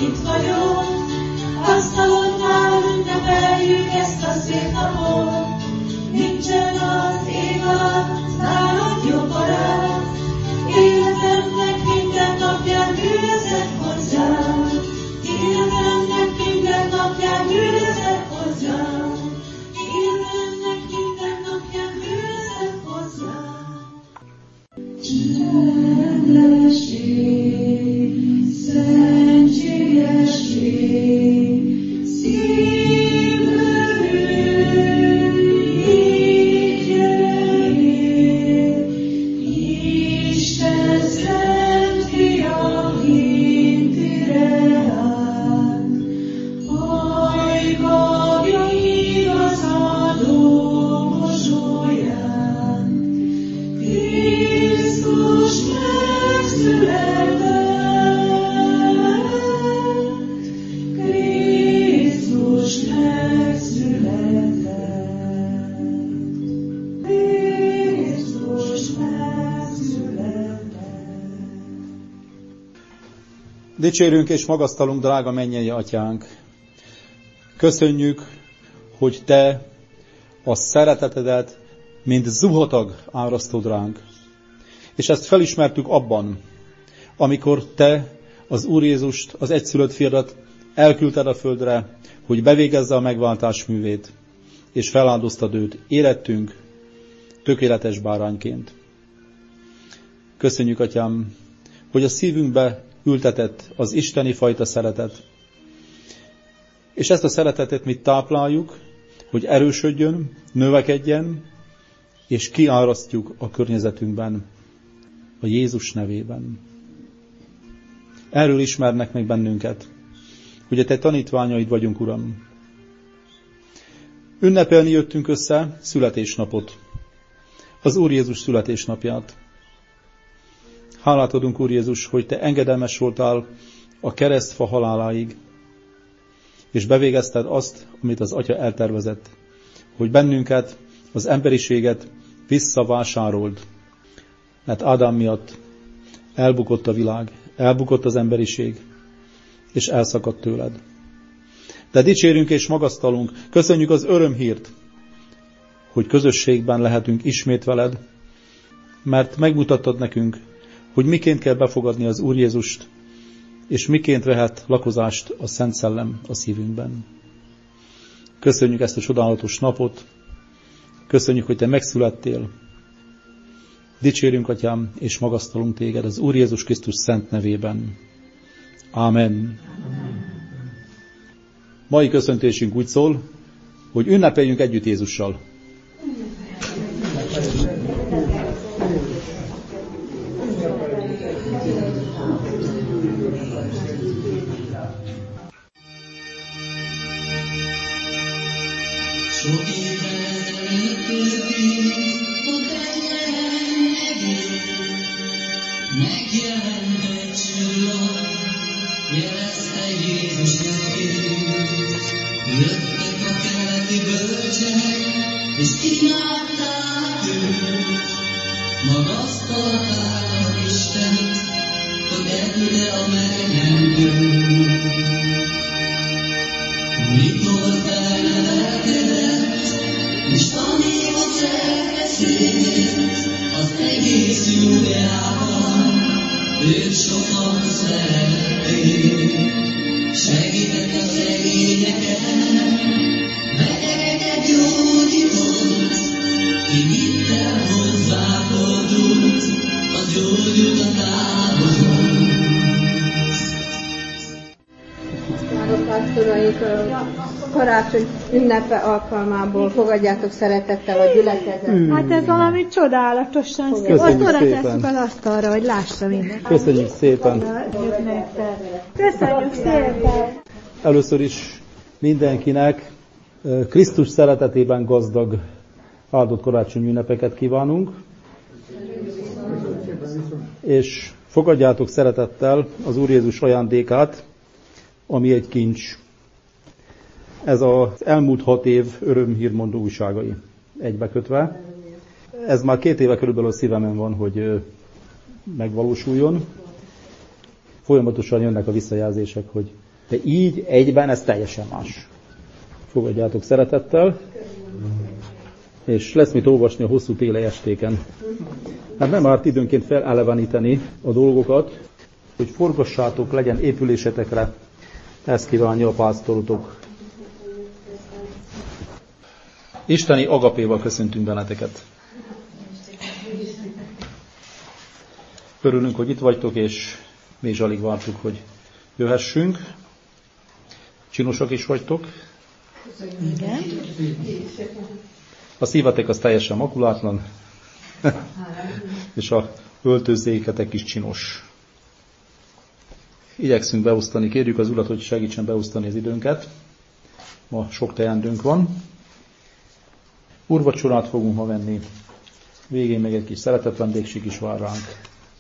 itt vagyok, asztalon már ünnepeljük ezt a szép napot. Nincsen az ég alatt nálad jobb barát, életemnek minden napján üldözek hozzám. Életemnek minden napján üldözek hozzám. Életemnek minden napján üldözek hozzám. Csendesség, szentségesség, szívből így jöjjél, Isten szent fia hintire áll, hajgab igazadó mosolyán, Krisztus megszületett, Krisztus megszületett, Krisztus megszületett. Dicsérünk és magasztalunk, drága mennyei Atyánk! Köszönjük, hogy Te a szeretetedet, mint zuhatag árasztod ránk. És ezt felismertük abban, amikor Te az Úr Jézust, az egyszülött fiadat elküldted a földre, hogy bevégezze a megváltás művét, és feláldoztad őt érettünk tökéletes bárányként. Köszönjük, Atyám, hogy a szívünkbe ültetett az isteni fajta szeretet. És ezt a szeretetet mi tápláljuk, hogy erősödjön, növekedjen, és kiárasztjuk a környezetünkben, a Jézus nevében. Erről ismernek meg bennünket, hogy a Te tanítványaid vagyunk, Uram. Ünnepelni jöttünk össze születésnapot, az Úr Jézus születésnapját. Hálát adunk, Úr Jézus, hogy Te engedelmes voltál a keresztfa haláláig, és bevégezted azt, amit az Atya eltervezett, hogy bennünket, az emberiséget visszavásárold. Mert Ádám miatt elbukott a világ, elbukott az emberiség, és elszakadt tőled. De dicsérünk és magasztalunk, köszönjük az örömhírt, hogy közösségben lehetünk ismét veled, mert megmutattad nekünk, hogy miként kell befogadni az Úr Jézust, és miként vehet lakozást a Szent Szellem a szívünkben. Köszönjük ezt a csodálatos napot, köszönjük, hogy Te megszülettél. Dicsérünk, Atyám, és magasztalunk Téged az Úr Jézus Krisztus szent nevében. Ámen. Mai köszöntésünk úgy szól, hogy ünnepeljünk együtt Jézussal. Sok éven ezelőtt történt, a tenyeren megint megjelent egy csillag, jelezte Jézus nevét. Jöttek a keleti bölcsek, és imádták őt, magasztalták az Istent, hogy erőre a megmentőt. Mikor felnevelkedett, és tanított elbeszélt, az egész Júdeában őt sokan szerették. Segített a szegényeken, betegeket gyógyított, ki hittel hozzáfordult, az gyógyult a távolon. Pásztoraink karácsony ünnepe alkalmából fogadjátok szeretettel a gyülekezetet. Hát ez valami csodálatosan szép. Most oda tesszük az asztalra, hogy lássa mindenki. Köszönjük szépen! Köszönjük szépen! Először is mindenkinek Krisztus szeretetében gazdag áldott karácsonyi ünnepeket kívánunk, és fogadjátok szeretettel az Úr Jézus ajándékát, ami egy kincs. Ez az elmúlt 6 év örömhírmondó újságai egybekötve. Ez már 2 éve körülbelül a szívemen van, hogy megvalósuljon. Folyamatosan jönnek a visszajelzések, hogy De így egyben ez teljesen más. Fogadjátok szeretettel, és lesz mit olvasni a hosszú téli estéken. Hát nem árt időnként feleleveníteni a dolgokat, hogy forgassátok, legyen épülésetekre. Ezt kívánja a pásztorotok. Isteni agapéval köszöntünk benneteket. Örülünk, hogy itt vagytok, és mi is alig vártuk, hogy jöhessünk. Csinosak is vagytok. Igen. A szívetek az teljesen makulátlan, és a öltözéketek is csinos. Igyekszünk beosztani, kérjük az Urat, hogy segítsen beosztani az időnket. Ma sok teendőnk van. Úrvacsorát fogunk ma venni. Végén meg egy kis szeretett vendégség is vár ránk.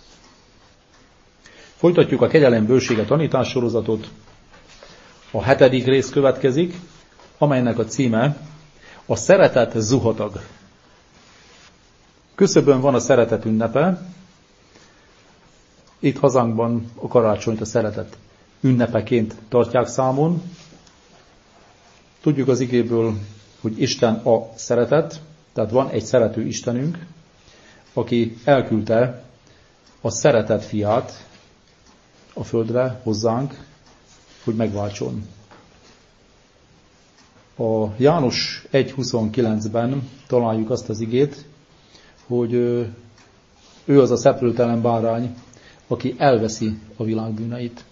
Folytatjuk a kegyelem bősége tanítássorozatot. A 7. rész következik, amelynek a címe a szeretet zuhatag. Küszöbön van a szeretet ünnepe. Itt hazánkban a karácsonyt a szeretet ünnepeként tartják számon. Tudjuk az igéből, hogy Isten a szeretet, tehát van egy szerető Istenünk, aki elküldte a szeretet fiát a földre hozzánk, hogy megváltson. A János 1.29-ben találjuk azt az igét, hogy ő az a szeplőtelen bárány, aki elveszi a világ bűneit.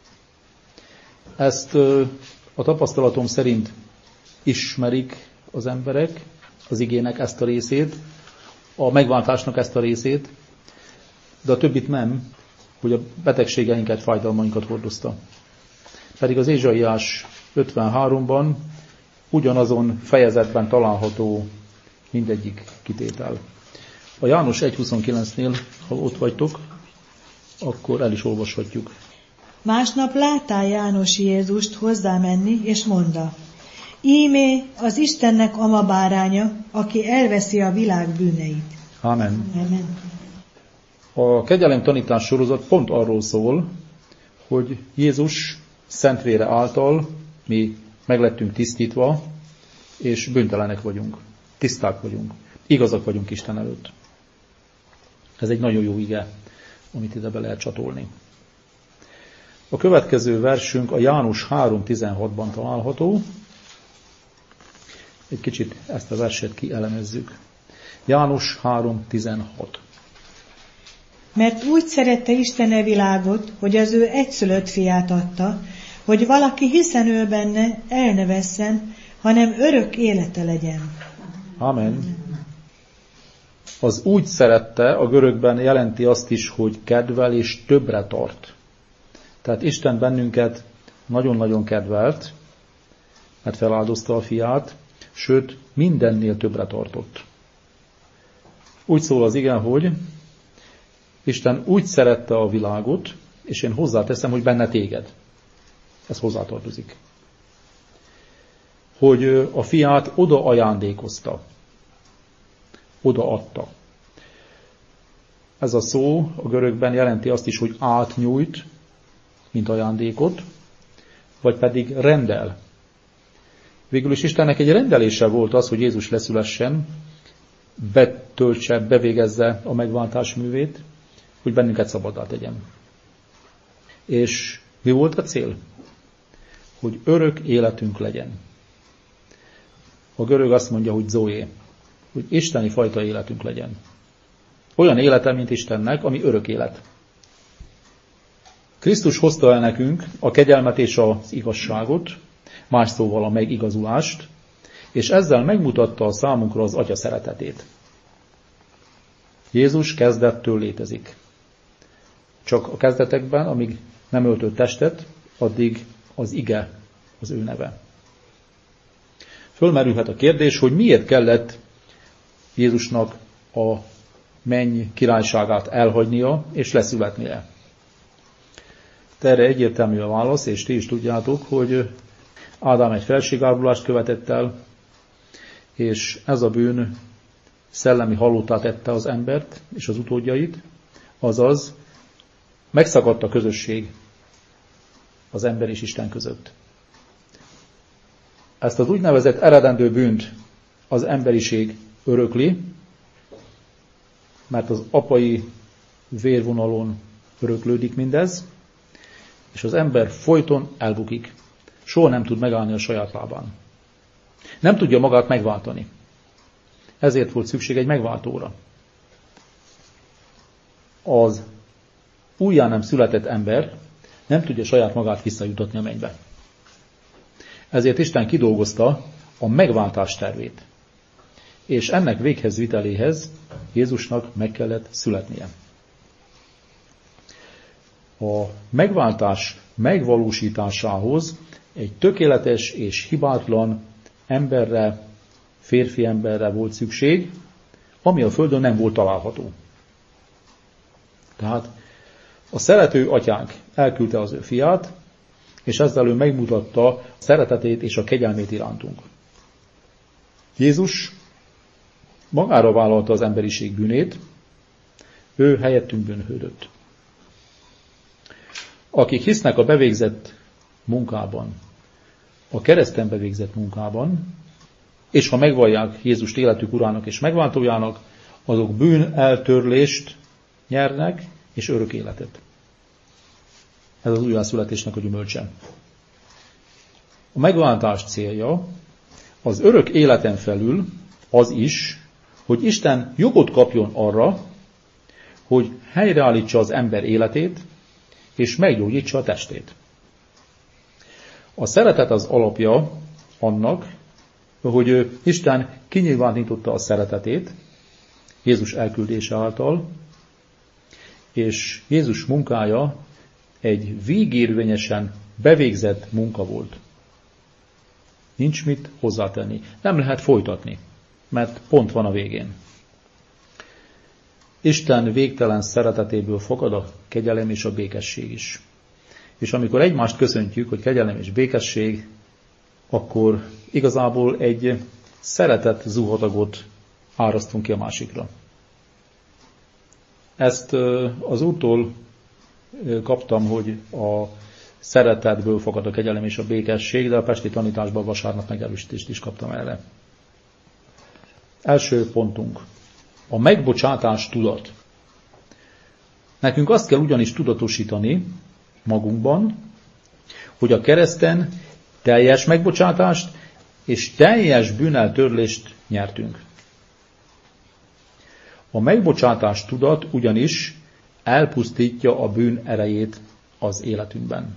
Ezt a tapasztalatom szerint ismerik az emberek, az igének ezt a részét, a megváltásnak ezt a részét, de a többit nem, hogy a betegségeinket, fájdalmainkat hordozta. Pedig az Ézsaiás 53-ban ugyanazon fejezetben található mindegyik kitétel. A János 1.29-nél, ha ott vagytok, akkor el is olvashatjuk. Másnap láttál János Jézust hozzámenni, és mondta: Íme az Istennek ama báránya, aki elveszi a világ bűneit. Amen. Amen. A kegyelem tanítás sorozat pont arról szól, hogy Jézus szent vére által mi meglettünk tisztítva, és bűntelenek vagyunk, tiszták vagyunk, igazak vagyunk Isten előtt. Ez egy nagyon jó ige, amit ide be lehet csatolni. A következő versünk a János 3.16-ban található. Egy kicsit ezt a verset kielemezzük. János 3.16. Mert úgy szerette Isten a világot, hogy az ő egyszülött fiát adta, hogy valaki hiszen ő benne el ne vesszen, hanem örök élete legyen. Amen. Az úgy szerette a görögben jelenti azt is, hogy kedvel és többre tart. Tehát Isten bennünket nagyon-nagyon kedvelt, mert feláldozta a fiát, sőt mindennél többre tartott. Úgy szól az ige, hogy Isten úgy szerette a világot, és én hozzáteszem, hogy benne téged. Ez hozzátartozik. Hogy a fiát oda ajándékozta. Oda adta. Ez a szó a görögben jelenti azt is, hogy átnyújt, mint ajándékot, vagy pedig rendel. Végül is Istennek egy rendelése volt az, hogy Jézus leszülessen, betöltse, bevégezze a megváltás művét, hogy bennünket szabaddá tegyen. És mi volt a cél? Hogy örök életünk legyen. A görög azt mondja, hogy zoé, hogy isteni fajta életünk legyen. Olyan élete, mint Istennek, ami örök élet. Krisztus hozta el nekünk a kegyelmet és az igazságot, más szóval a megigazulást, és ezzel megmutatta a számunkra az Atya szeretetét. Jézus kezdettől létezik. Csak a kezdetekben, amíg nem öltött testet, addig az ige az ő neve. Fölmerülhet a kérdés, hogy miért kellett Jézusnak a menny királyságát elhagynia és leszületnie. De erre egyértelmű a válasz, és ti is tudjátok, hogy Ádám egy felségárulást követett el, és ez a bűn szellemi halottá tette az embert és az utódjait, azaz megszakadt a közösség az ember és Isten között. Ezt az úgynevezett eredendő bűnt az emberiség örökli, mert az apai vérvonalon öröklődik mindez, és az ember folyton elbukik. Soha nem tud megállni a saját lábán. Nem tudja magát megváltani. Ezért volt szükség egy megváltóra. Az újjá nem született ember nem tudja saját magát visszajutatni a mennybe. Ezért Isten kidolgozta a megváltás tervét. És ennek véghez viteléhez Jézusnak meg kellett születnie. A megváltás megvalósításához egy tökéletes és hibátlan emberre, férfi emberre volt szükség, ami a földön nem volt található. Tehát a szerető atyánk elküldte az ő fiát, és ezzel ő megmutatta a szeretetét és a kegyelmét irántunk. Jézus magára vállalta az emberiség bűnét, ő helyettünk bűnhődött. Akik hisznek a bevégzett munkában, a kereszten bevégzett munkában, és ha megvallják Jézust életük urának és megváltójának, azok bűn eltörlést nyernek, és örök életet. Ez az újjászületésnek a gyümölcse. A megváltás célja az örök életen felül az is, hogy Isten jogot kapjon arra, hogy helyreállítsa az ember életét, és meggyógyítsa a testét. A szeretet az alapja annak, hogy Isten kinyilvánította a szeretetét Jézus elküldése által, és Jézus munkája egy végérvényesen bevégzett munka volt. Nincs mit hozzátenni. Nem lehet folytatni, mert pont van a végén. Isten végtelen szeretetéből fakad a kegyelem és a békesség is. És amikor egymást köszöntjük, hogy kegyelem és békesség, akkor igazából egy szeretet zuhatagot árasztunk ki a másikra. Ezt az Úrtól kaptam, hogy a szeretetből fakad a kegyelem és a békesség, de a pesti tanításban vasárnap megerősítést is kaptam erre. Első pontunk. A megbocsátás tudat. Nekünk azt kell ugyanis tudatosítani magunkban, hogy a kereszten teljes megbocsátást és teljes bűneltörlést nyertünk. A megbocsátás tudat ugyanis elpusztítja a bűn erejét az életünkben.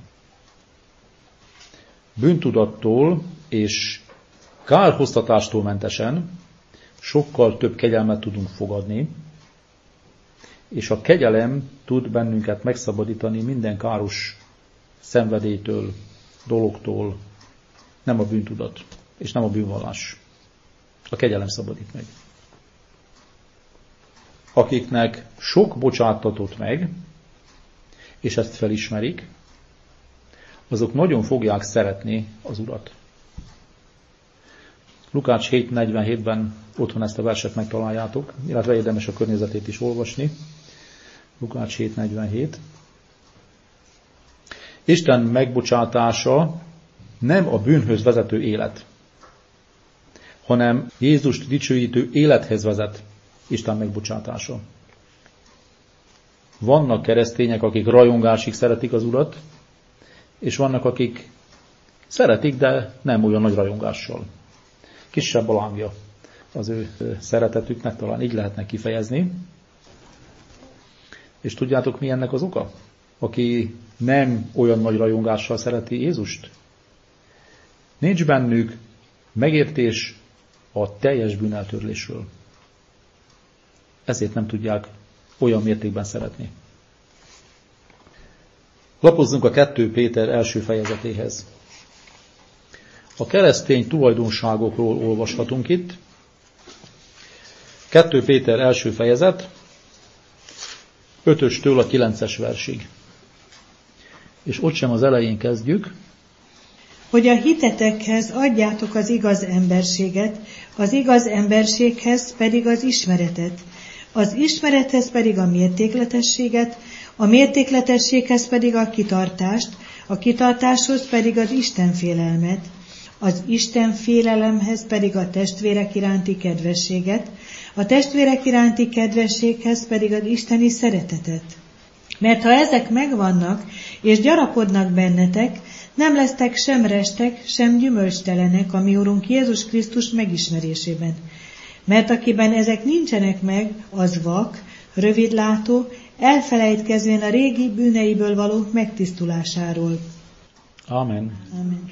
Bűntudattól és kárhoztatástól mentesen sokkal több kegyelmet tudunk fogadni, és a kegyelem tud bennünket megszabadítani minden káros szenvedélytől, dologtól, nem a bűntudat, és nem a bűnvallás. A kegyelem szabadít meg. Akiknek sok bocsátatott meg, és ezt felismerik, azok nagyon fogják szeretni az Urat. Lukács 7:47-ben otthon ezt a verset megtaláljátok, illetve érdemes a környezetét is olvasni. Lukács 7:47. Isten megbocsátása nem a bűnhöz vezető élet, hanem Jézust dicsőítő élethez vezet Isten megbocsátása. Vannak keresztények, akik rajongásig szeretik az Urat, és vannak, akik szeretik, de nem olyan nagy rajongással. Kisebb a lángja az ő szeretetüknek, talán így lehetne kifejezni. És tudjátok, mi ennek az oka? Aki nem olyan nagy rajongással szereti Jézust? Nincs bennük megértés a teljes bűneltörlésről. Ezért nem tudják olyan mértékben szeretni. Lapozzunk a 2 Péter első fejezetéhez. A keresztény tulajdonságokról olvashatunk itt. 2 Péter első fejezet, 5-től a 9-es versig. És ott sem az elején kezdjük. Hogy a hitetekhez adjátok az igaz emberséget, az igaz emberséghez pedig az ismeretet, az ismerethez pedig a mértékletességet, a mértékletességhez pedig a kitartást, a kitartáshoz pedig az Isten félelmet, az Isten félelemhez pedig a testvérek iránti kedvességet, a testvérek iránti kedvességhez pedig az isteni szeretetet. Mert ha ezek megvannak, és gyarapodnak bennetek, nem lesztek sem restek, sem gyümölcstelenek a mi Urunk Jézus Krisztus megismerésében. Mert akiben ezek nincsenek meg, az vak, rövidlátó, elfelejtkezvén a régi bűneiből való megtisztulásáról. Amen. Amen.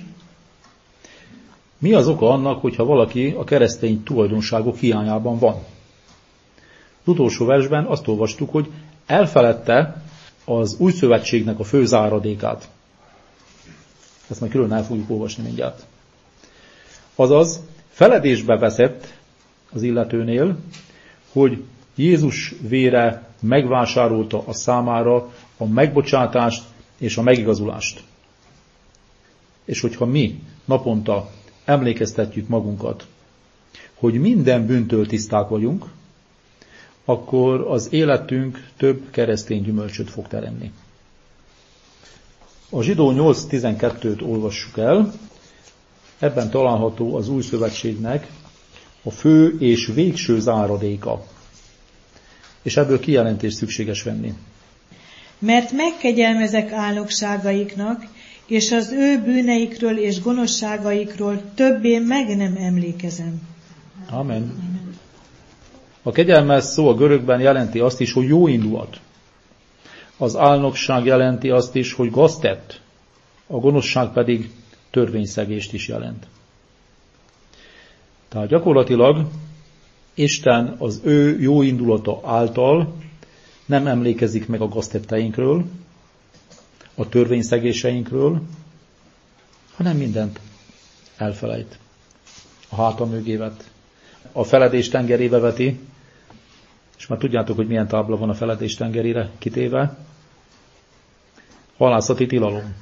Mi az oka annak, hogyha valaki a keresztény tulajdonságok hiányában van? Az utolsó versben azt olvastuk, hogy elfeledte az új szövetségnek a fő záradékát. Ezt majd külön el fogjuk olvasni mindjárt. Azaz, feledésbe veszett az illetőnél, hogy Jézus vére megvásárolta a számára a megbocsátást és a megigazulást. És hogyha mi naponta emlékeztetjük magunkat, hogy minden bűntől tiszták vagyunk, akkor az életünk több keresztény gyümölcsöt fog teremni. A Zsidó 8.12-t olvassuk el, ebben található az új szövetségnek a fő és végső záradéka. És ebből kijelentést szükséges venni. Mert megkegyelmezek álnokságaiknak, és az ő bűneikről és gonoszságaikról többé meg nem emlékezem. Amen. A kegyelmez szó a görögben jelenti azt is, hogy jó indulat. Az álnokság jelenti azt is, hogy gaztett. A gonoszság pedig törvényszegést is jelent. Tehát gyakorlatilag Isten az ő jó indulata által nem emlékezik meg a gaztetteinkről, a törvényszegéseinkről, hanem mindent elfelejt. A háta mögé vet. A feledés tengerébe veti, és már tudjátok, hogy milyen tábla van a feledés tengerére kitéve. Halászati tilalom.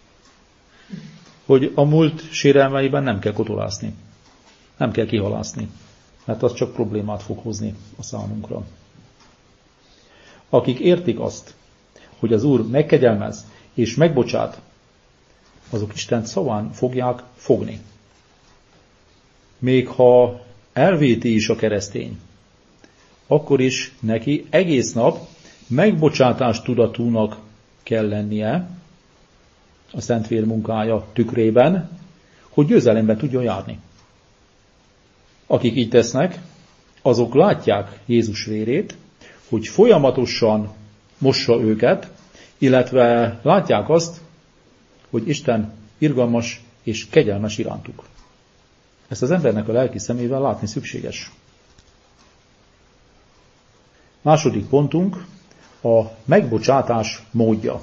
Hogy a múlt sérelmeiben nem kell kotolászni. Nem kell kihalászni, mert az csak problémát fog hozni a számunkra. Akik értik azt, hogy az Úr megkegyelmez és megbocsát, azok Isten szaván fogják fogni. Még ha elvéti is a keresztény, akkor is neki egész nap megbocsátás tudatúnak kell lennie a Szentvér munkája tükrében, hogy győzelemben tudjon járni. Akik így tesznek, azok látják Jézus vérét, hogy folyamatosan mossa őket, illetve látják azt, hogy Isten irgalmas és kegyelmes irántuk. Ezt az embernek a lelki szemével látni szükséges. Második pontunk a megbocsátás módja.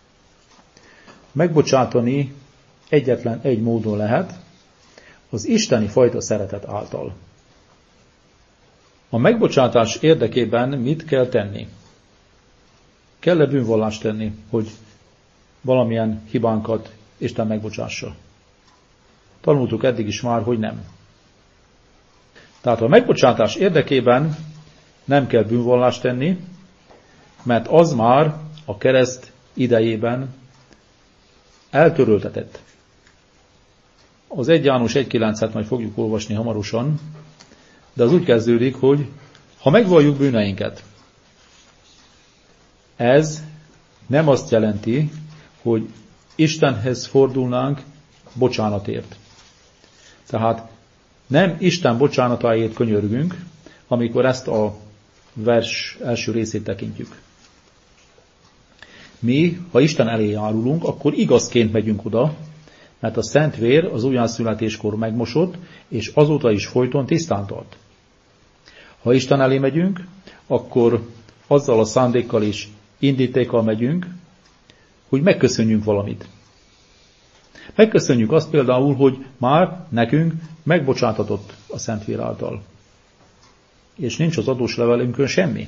Megbocsátani egyetlen egy módon lehet, az isteni fajta szeretet által. A megbocsátás érdekében mit kell tenni? Kell-e bűnvallást tenni, hogy valamilyen hibánkat Isten megbocsássa? Tanultuk eddig is már, hogy nem. Tehát a megbocsátás érdekében nem kell bűnvallást tenni, mert az már a kereszt idejében eltöröltetett. Az 1 János 1.9-et majd fogjuk olvasni hamarosan, de az úgy kezdődik, hogy ha megvalljuk bűneinket, ez nem azt jelenti, hogy Istenhez fordulnánk bocsánatért. Tehát nem Isten bocsánatáért könyörgünk, amikor ezt a vers első részét tekintjük. Mi, ha Isten elé járulunk, akkor igazként megyünk oda, mert a Szent Vér az újjászületéskor megmosott, és azóta is folyton tisztán tart. Ha Isten elé megyünk, akkor azzal a szándékkal és indítékkal megyünk, hogy megköszönjünk valamit. Megköszönjük azt például, hogy már nekünk megbocsátatott a Szent Vér által. És nincs az adós levelünkön semmi.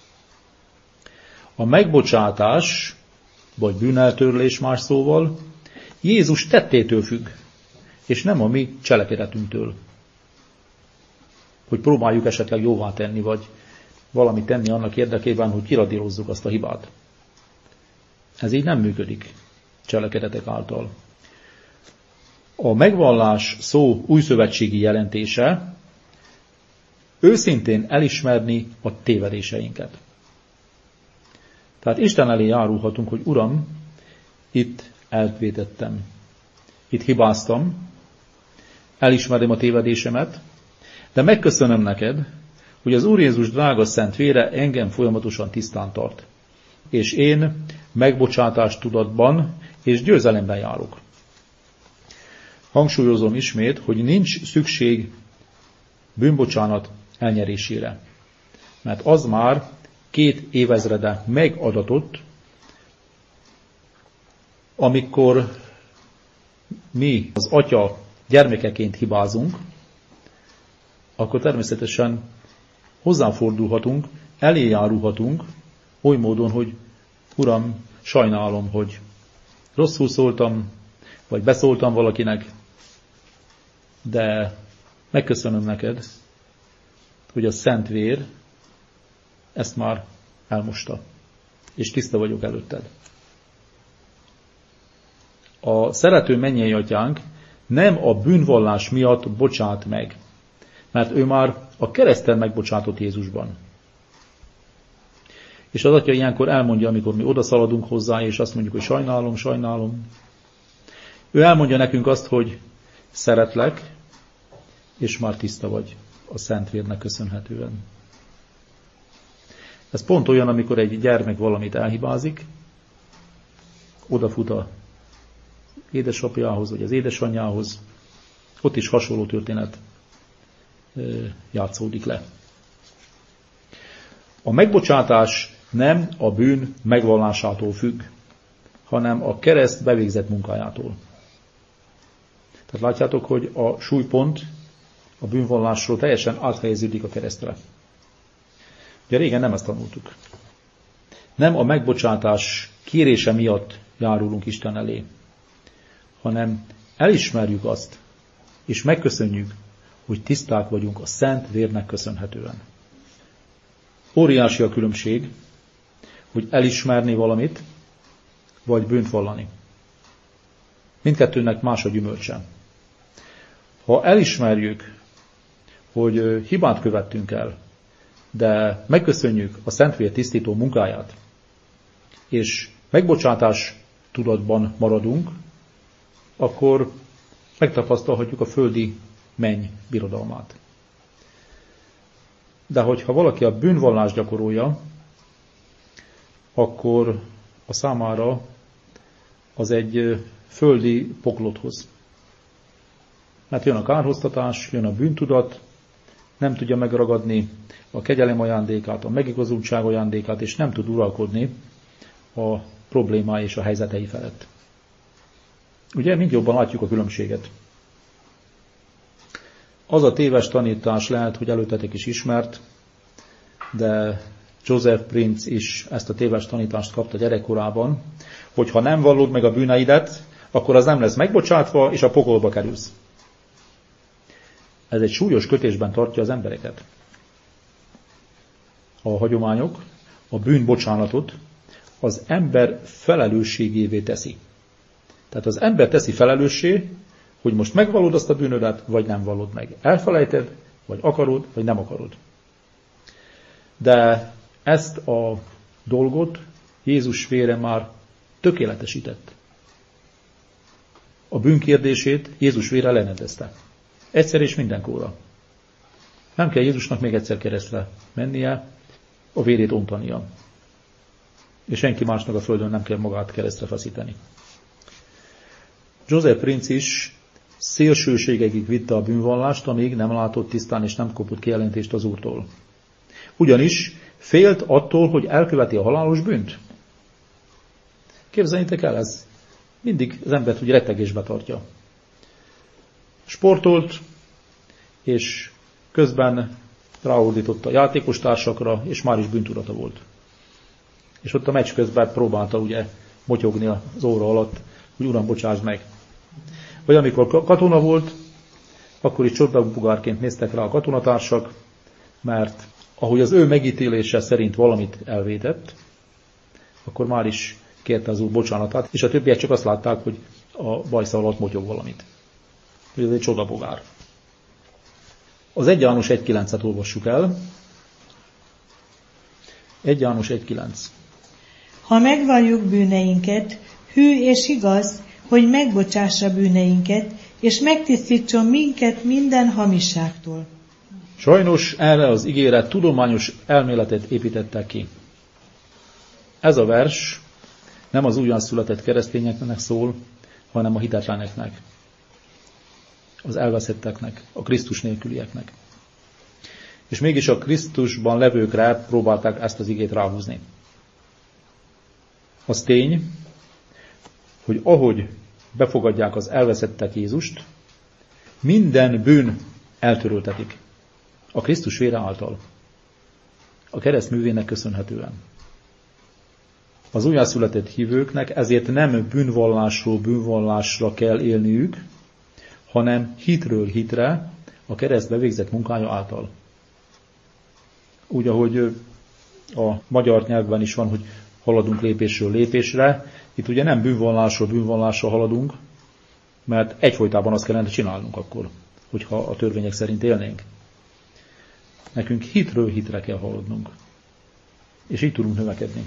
A megbocsátás, vagy bűneltörlés más szóval, Jézus tettétől függ, és nem a mi cselekedetünktől. Hogy próbáljuk esetleg jóvá tenni, vagy valamit tenni annak érdekében, hogy kiradírozzuk azt a hibát. Ez így nem működik. cselekedetek által. A megvallás szó újszövetségi jelentése őszintén elismerni a tévedéseinket. Tehát Isten elé járulhatunk, hogy Uram, itt eltévedtem, itt hibáztam, elismerem a tévedésemet, de megköszönöm neked, hogy az Úr Jézus drága szent vére engem folyamatosan tisztán tart, és én megbocsátás tudatban és győzelemben járok. Hangsúlyozom ismét, hogy nincs szükség bűnbocsánat elnyerésére, mert az már 2 évezrede megadatott, amikor mi az Atya gyermekeként hibázunk, akkor természetesen hozzáfordulhatunk, elé járulhatunk, oly módon, hogy Uram, sajnálom, hogy rosszul szóltam, vagy beszóltam valakinek, de megköszönöm neked, hogy a szent vér ezt már elmosta, és tiszta vagyok előtted. A szerető mennyei atyánk nem a bűnvallás miatt bocsát meg, mert ő már a kereszten megbocsátott Jézusban. És az atya ilyenkor elmondja, amikor mi odaszaladunk hozzá, és azt mondjuk, hogy sajnálom. Ő elmondja nekünk azt, hogy szeretlek, és már tiszta vagy a szent vérnek köszönhetően. Ez pont olyan, amikor egy gyermek valamit elhibázik, odafut az édesapjához, vagy az édesanyjához, ott is hasonló történet játszódik le. A megbocsátás nem a bűn megvallásától függ, hanem a kereszt bevégzett munkájától. Tehát látjátok, hogy a súlypont a bűnvallásról teljesen áthelyeződik a keresztre. Ugye régen nem ezt tanultuk. Nem a megbocsátás kérése miatt járulunk Isten elé, hanem elismerjük azt, és megköszönjük, hogy tiszták vagyunk a szent vérnek köszönhetően. Óriási a különbség, hogy elismerni valamit, vagy bűnt vallani. Mindkettőnek más a gyümölcse. Ha elismerjük, hogy hibát követtünk el, de megköszönjük a Szentvér tisztító munkáját, és megbocsátás tudatban maradunk, akkor megtapasztalhatjuk a földi menny birodalmát. De hogyha valaki a bűnvallást gyakorolja, akkor a számára az egy földi poklot hoz. Mert jön a kárhoztatás, jön a bűntudat, nem tudja megragadni a kegyelem ajándékát, a megigazultság ajándékát, és nem tud uralkodni a problémái és a helyzetei felett. Ugye, mind jobban látjuk a különbséget. Az a téves tanítás lehet, hogy előttetek is ismert, de Joseph Prince is ezt a téves tanítást kapta gyerekkorában, hogy ha nem vallod meg a bűneidet, akkor az nem lesz megbocsátva, és a pokolba kerülsz. Ez egy súlyos kötésben tartja az embereket. A hagyományok a bűnbocsánatot az ember felelősségévé teszi. Tehát az ember teszi felelőssé, hogy most megvallod azt a bűnödet, vagy nem vallod meg. Elfelejted, vagy akarod, vagy nem akarod. De ezt a dolgot Jézus vére már tökéletesített. A bűnkérdését Jézus vére lenedezte. Egyszer és mindenkorra. Nem kell Jézusnak még egyszer keresztre mennie, a vérét ontania. És senki másnak a földön nem kell magát keresztre feszíteni. Joseph Prince is szélsőségekig vitte a bűnvallást, amíg nem látott tisztán és nem kapott kijelentést az Úrtól. Ugyanis félt attól, hogy elköveti a halálos bűnt. Képzeljétek el, ez mindig az embert úgy rettegésbe tartja. Sportolt, és közben ráordította a játékostársakra, és már is bűntudata volt. És ott a meccs közben próbálta ugye motyogni az óra alatt, hogy Uram, bocsáss meg. Vagy amikor katona volt, akkor is csodabugárként néztek rá a katonatársak, mert ahogy az ő megítélése szerint valamit elvétett, akkor már is kérte az Úr bocsánatát, és a többiek csak azt látták, hogy a bajsza alatt motyog valamit. Ez egy csodabogár. Az 1 János 1.9-et olvassuk el. 1 János 1.9. Ha megvalljuk bűneinket, hű és igaz, hogy megbocsássa bűneinket, és megtisztítson minket minden hamisságtól. Sajnos erre az ígéret tudományos elméletet építettek ki. Ez a vers nem az újjászületett keresztényeknek szól, hanem a hitetleneknek, az elveszetteknek, a Krisztus nélkülieknek. És mégis a Krisztusban levőkre próbálták ezt az igét ráhúzni. Az tény, hogy ahogy befogadják az elveszettek Jézust, minden bűn eltöröltetik. A Krisztus vére által. A kereszt művének köszönhetően. Az újjászületett hívőknek ezért nem bűnvallásra kell élniük, hanem hitről hitre a kereszt bevégzett munkája által. Úgy, ahogy a magyar nyelvben is van, hogy haladunk lépésről lépésre, itt ugye nem bűnvallásra haladunk, mert egyfolytában azt kellene csinálnunk akkor, hogyha a törvények szerint élnénk. Nekünk hitről hitre kell haladnunk. És így tudunk növekedni.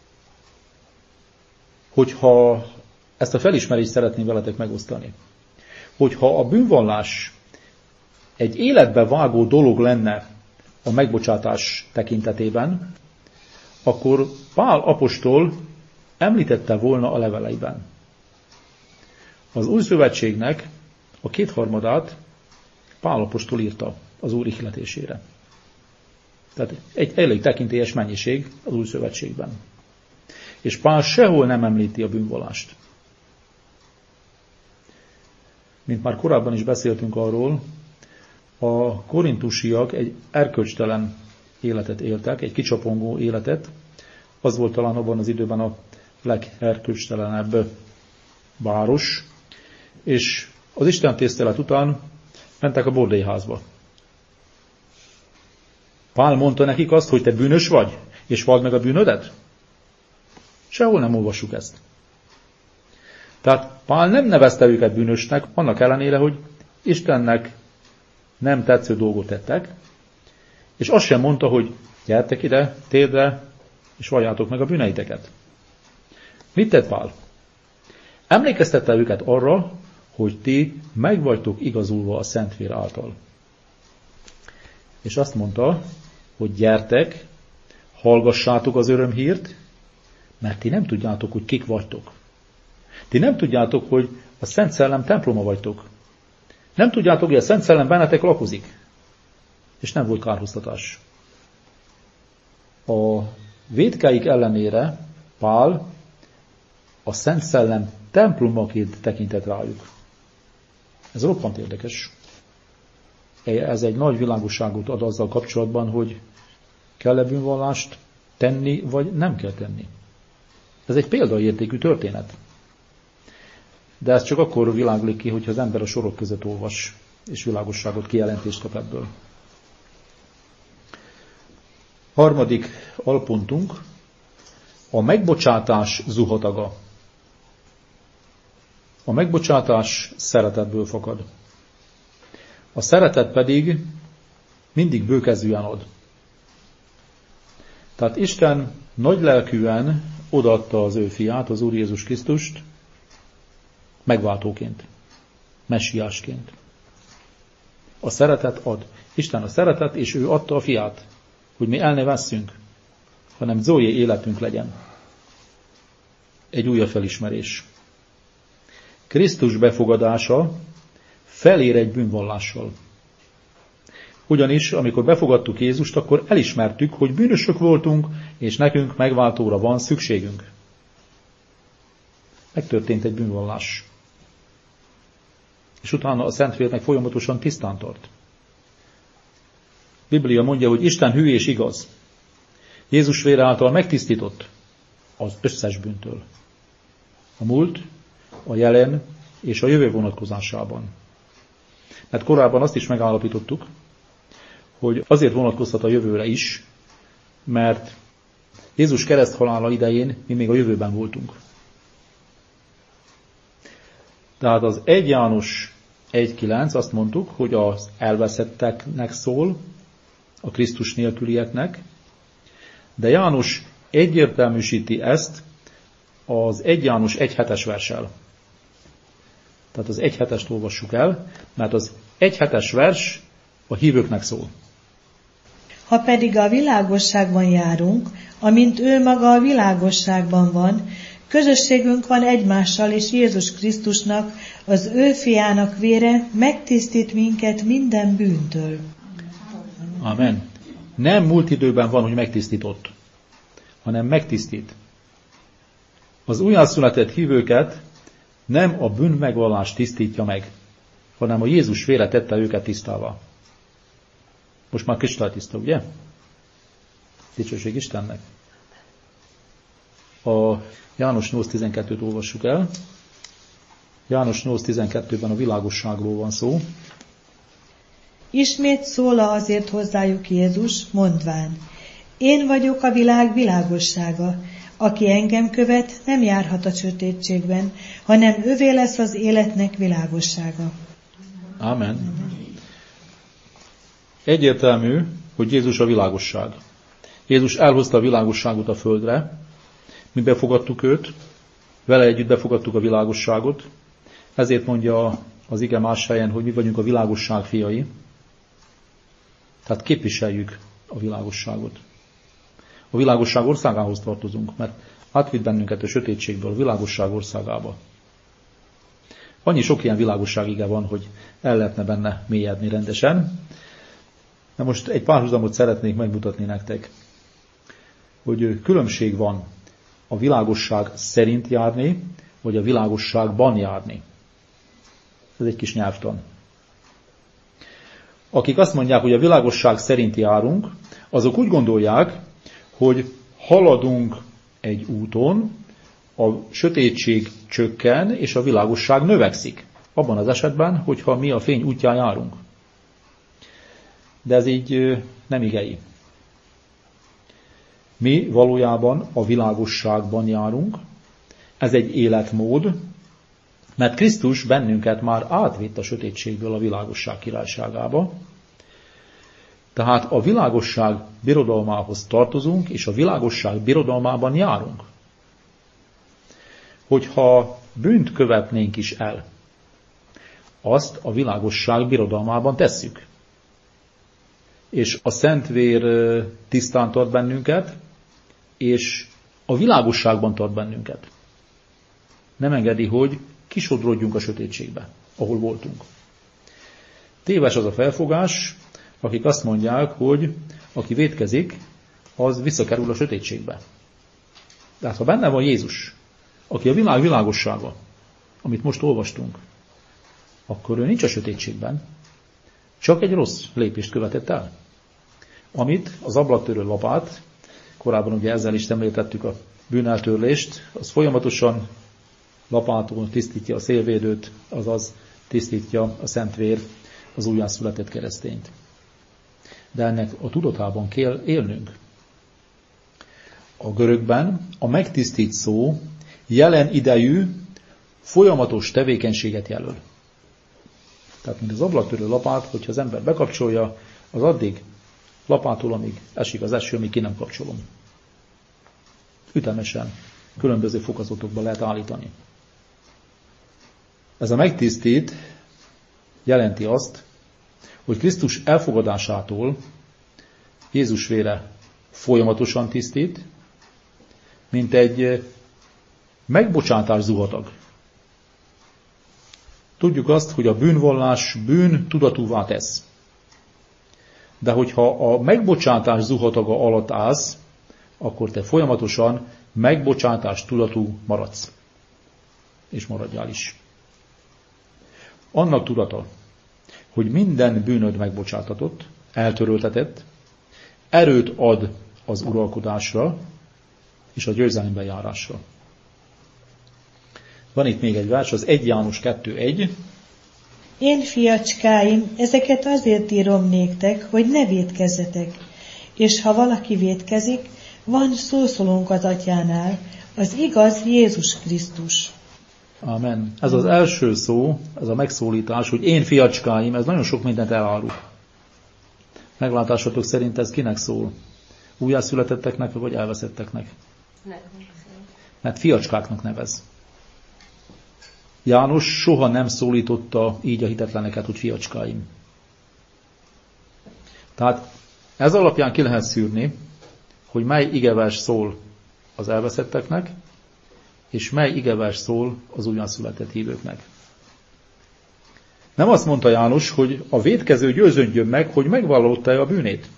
Hogyha ezt a felismerést szeretném veletek megosztani, hogyha a bűnvallás egy életbe vágó dolog lenne a megbocsátás tekintetében, akkor Pál apostol említette volna a leveleiben. Az új szövetségnek a 2/3 Pál apostol írta az Úr ihletésére. Tehát egy elég tekintélyes mennyiség az új szövetségben. És Pál sehol nem említi a bűnvallást. Mint már korábban is beszéltünk arról, a korintusiak egy erkölcstelen életet éltek, egy kicsapongó életet. Az volt talán abban az időben a legerkölcstelenebb város. És az Isten tisztelet után mentek a bordélyházba. Pál mondta nekik azt, hogy te bűnös vagy, és vald meg a bűnödet? Sehol nem olvassuk ezt. Tehát Pál nem nevezte őket bűnösnek, annak ellenére, hogy Istennek nem tetsző dolgot tettek, és azt sem mondta, hogy gyertek ide, térdre, és valljátok meg a bűneiteket. Mit tett Pál? Emlékeztette őket arra, hogy ti meg vagytok igazulva a Szentvér által. És azt mondta, hogy gyertek, hallgassátok az örömhírt, mert ti nem tudjátok, hogy kik vagytok. Ti nem tudjátok, hogy a Szent Szellem temploma vagytok. Nem tudjátok, hogy a Szent Szellem bennetek lakozik. És nem volt kárhoztatás. A vétkáik ellenére Pál a Szent Szellem templomaként tekintett rájuk. Ez roppant érdekes. Ez egy nagy világosságot ad azzal kapcsolatban, hogy kell-e bűnvallást tenni, vagy nem kell tenni. Ez egy példaértékű történet. De ez csak akkor világlik ki, hogyha az ember a sorok között olvas, és világosságot, kijelentést kap ebből. Harmadik alpontunk, a megbocsátás zuhataga. A megbocsátás szeretetből fakad. A szeretet pedig mindig bőkezűen ad. Tehát Isten nagylelkűen odaadta az ő fiát, az Úr Jézus Krisztust, megváltóként, messiásként. A szeretet ad. Isten a szeretet, és ő adta a fiát, hogy mi el ne vesszünk, hanem Zoé életünk legyen. Egy újabb felismerés. Krisztus befogadása felér egy bűnvallással. Ugyanis, amikor befogadtuk Jézust, akkor elismertük, hogy bűnösök voltunk, és nekünk megváltóra van szükségünk. Megtörtént egy bűnvallás. És utána a Szentvérnek folyamatosan tisztán tart. Biblia mondja, hogy Isten hű és igaz. Jézus vére által megtisztított az összes bűntől. A múlt, a jelen és a jövő vonatkozásában. Mert korábban azt is megállapítottuk, hogy azért vonatkoztat a jövőre is, mert Jézus kereszthalála idején mi még a jövőben voltunk. Tehát az 1 János 1.9 azt mondtuk, hogy az elveszetteknek szól, a Krisztus nélkülieknek, de János egyértelműsíti ezt az 1 János 1.7-es verssel. Tehát az 1.7-est olvassuk el, mert az 1.7-es vers a hívőknek szól. Ha pedig a világosságban járunk, amint ő maga a világosságban van, közösségünk van egymással, és Jézus Krisztusnak, az ő fiának vére megtisztít minket minden bűntől. Amen. Nem múlt időben van, hogy megtisztított, hanem megtisztít. Az újjászületett hívőket nem a bűnmegvallás tisztítja meg, hanem a Jézus vére tette őket tisztává. Most már kristálytiszta, ugye? Dicsőség Istennek. A János 8.12-t olvassuk el. János 8.12-ben a világosságról van szó. Ismét szóla azért hozzájuk Jézus, mondván: Én vagyok a világ világossága. Aki engem követ, nem járhat a sötétségben, hanem övé lesz az életnek világossága. Amen. Egyértelmű, hogy Jézus a világosság. Jézus elhozta a világosságot a földre, mi befogadtuk őt, vele együtt befogadtuk a világosságot, ezért mondja az ige más helyen, hogy mi vagyunk a világosság fiai. Tehát képviseljük a világosságot. A világosság országához tartozunk, mert átvitt bennünket a sötétségből a világosság országába. Annyi sok ilyen világosságige van, hogy el lehetne benne mélyedni rendesen. De most egy párhuzamot szeretnék megmutatni nektek, hogy különbség van a világosság szerint járni, vagy a világosságban járni. Ez egy kis nyelvtan. Akik azt mondják, hogy a világosság szerint járunk, azok úgy gondolják, hogy haladunk egy úton, a sötétség csökken, és a világosság növekszik. Abban az esetben, hogyha mi a fény útján járunk. De ez így nem igei. Mi valójában a világosságban járunk. Ez egy életmód, mert Krisztus bennünket már átvitt a sötétségből a világosság királyságába. Tehát a világosság birodalmához tartozunk, és a világosság birodalmában járunk. Hogyha bűnt követnénk is el, azt a világosság birodalmában tesszük. És a Szentvér tisztán tart bennünket, és a világosságban tart bennünket. Nem engedi, hogy kisodrodjunk a sötétségbe, ahol voltunk. Téves az a felfogás, akik azt mondják, hogy aki vétkezik, az visszakerül a sötétségbe. De hát ha benne van Jézus, aki a világ világossága, amit most olvastunk, akkor ő nincs a sötétségben, csak egy rossz lépést követett el. Amit az ablaktörő lapát, korábban ugye ezzel is említettük a bűneltörlést, az folyamatosan lapától tisztítja a szélvédőt, azaz tisztítja a Szentvér az újjászületett keresztényt. De ennek a tudatában kell élnünk. A görögben a megtisztít szó jelen idejű, folyamatos tevékenységet jelöl. Tehát, mint az ablaktörő lapát, hogyha az ember bekapcsolja, az addig lapától, amíg esik az eső, amíg ki nem kapcsolom. Ütemesen, különböző fokozatokban lehet állítani. Ez a megtisztít jelenti azt, hogy Krisztus elfogadásától Jézus vére folyamatosan tisztít, mint egy megbocsátás zuhatag. Tudjuk azt, hogy a bűnvallás bűn tudatúvá tesz. De hogyha a megbocsátás zuhataga alatt állsz, akkor te folyamatosan megbocsátás tudatú maradsz. És maradjál is. Annak tudata, hogy minden bűnöd megbocsátatott, eltöröltetett, erőt ad az uralkodásra és a győzelembe járásra. Van itt még egy vers, az 1 János 2.1. Én, fiacskáim, ezeket azért írom néktek, hogy ne vétkezzetek. És ha valaki vétkezik, Van szószólónk az Atyánál, az igaz Jézus Krisztus. Amen. Ez az első szó, ez a megszólítás, hogy én fiacskáim, ez nagyon sok mindent elárul. Meglátásatok szerint ez kinek szól? Újjászületetteknek, vagy elveszetteknek? Mert fiacskáknak nevez. János soha nem szólította így a hitetleneket, hogy fiacskáim. Tehát ez alapján ki lehet szűrni, hogy mely igevers szól az elveszetteknek, és mely igevers szól az újjászületett hívőknek. Nem azt mondta János, hogy a vétkező győződjön meg, hogy megvallotta-e a bűnét.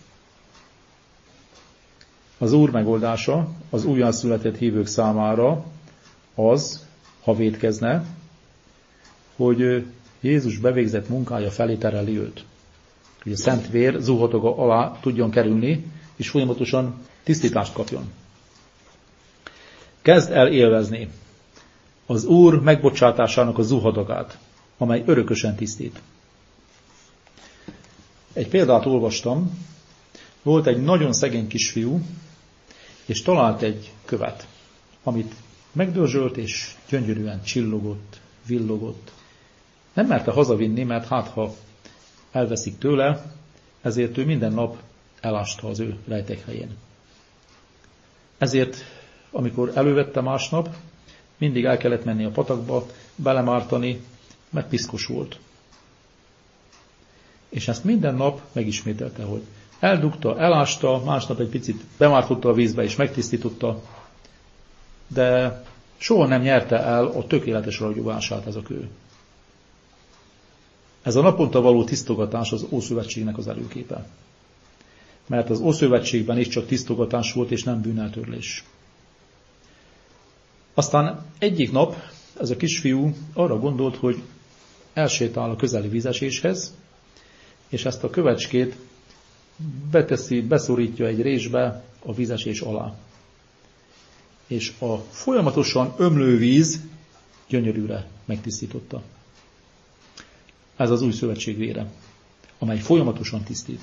Az Úr megoldása az újjászületett hívők számára az, ha vétkezne, hogy Jézus bevégzett munkája felé tereli őt. Hogy a szent vér zuhatoga alá tudjon kerülni, és folyamatosan tisztítást kapjon. Kezd el élvezni az Úr megbocsátásának a zuhatagát, amely örökösen tisztít. Egy példát olvastam, volt egy nagyon szegény kisfiú, és talált egy követ, amit megdörzsölt, és gyönyörűen csillogott, villogott. Nem merte hazavinni, mert ha elveszik tőle, ezért ő minden nap elásta az ő rejtekhelyén. Ezért, amikor elővette másnap, mindig el kellett menni a patakba, belemártani, mert piszkos volt. És ezt minden nap megismételte, hogy eldugta, elásta, másnap egy picit bemártotta a vízbe és megtisztította, de soha nem nyerte el a tökéletes ragyogását ez a kő. Ez a naponta való tisztogatás az Ószövetségnek az előképe. Mert az Ószövetségben is csak tisztogatás volt, és nem bűneltörlés. Aztán egyik nap ez a kisfiú arra gondolt, hogy elsétál a közeli vízeséshez, és ezt a kövecskét beszorítja egy résbe a vízesés alá. És a folyamatosan ömlő víz gyönyörűre megtisztította. Ez az új szövetség vére, amely folyamatosan tisztít.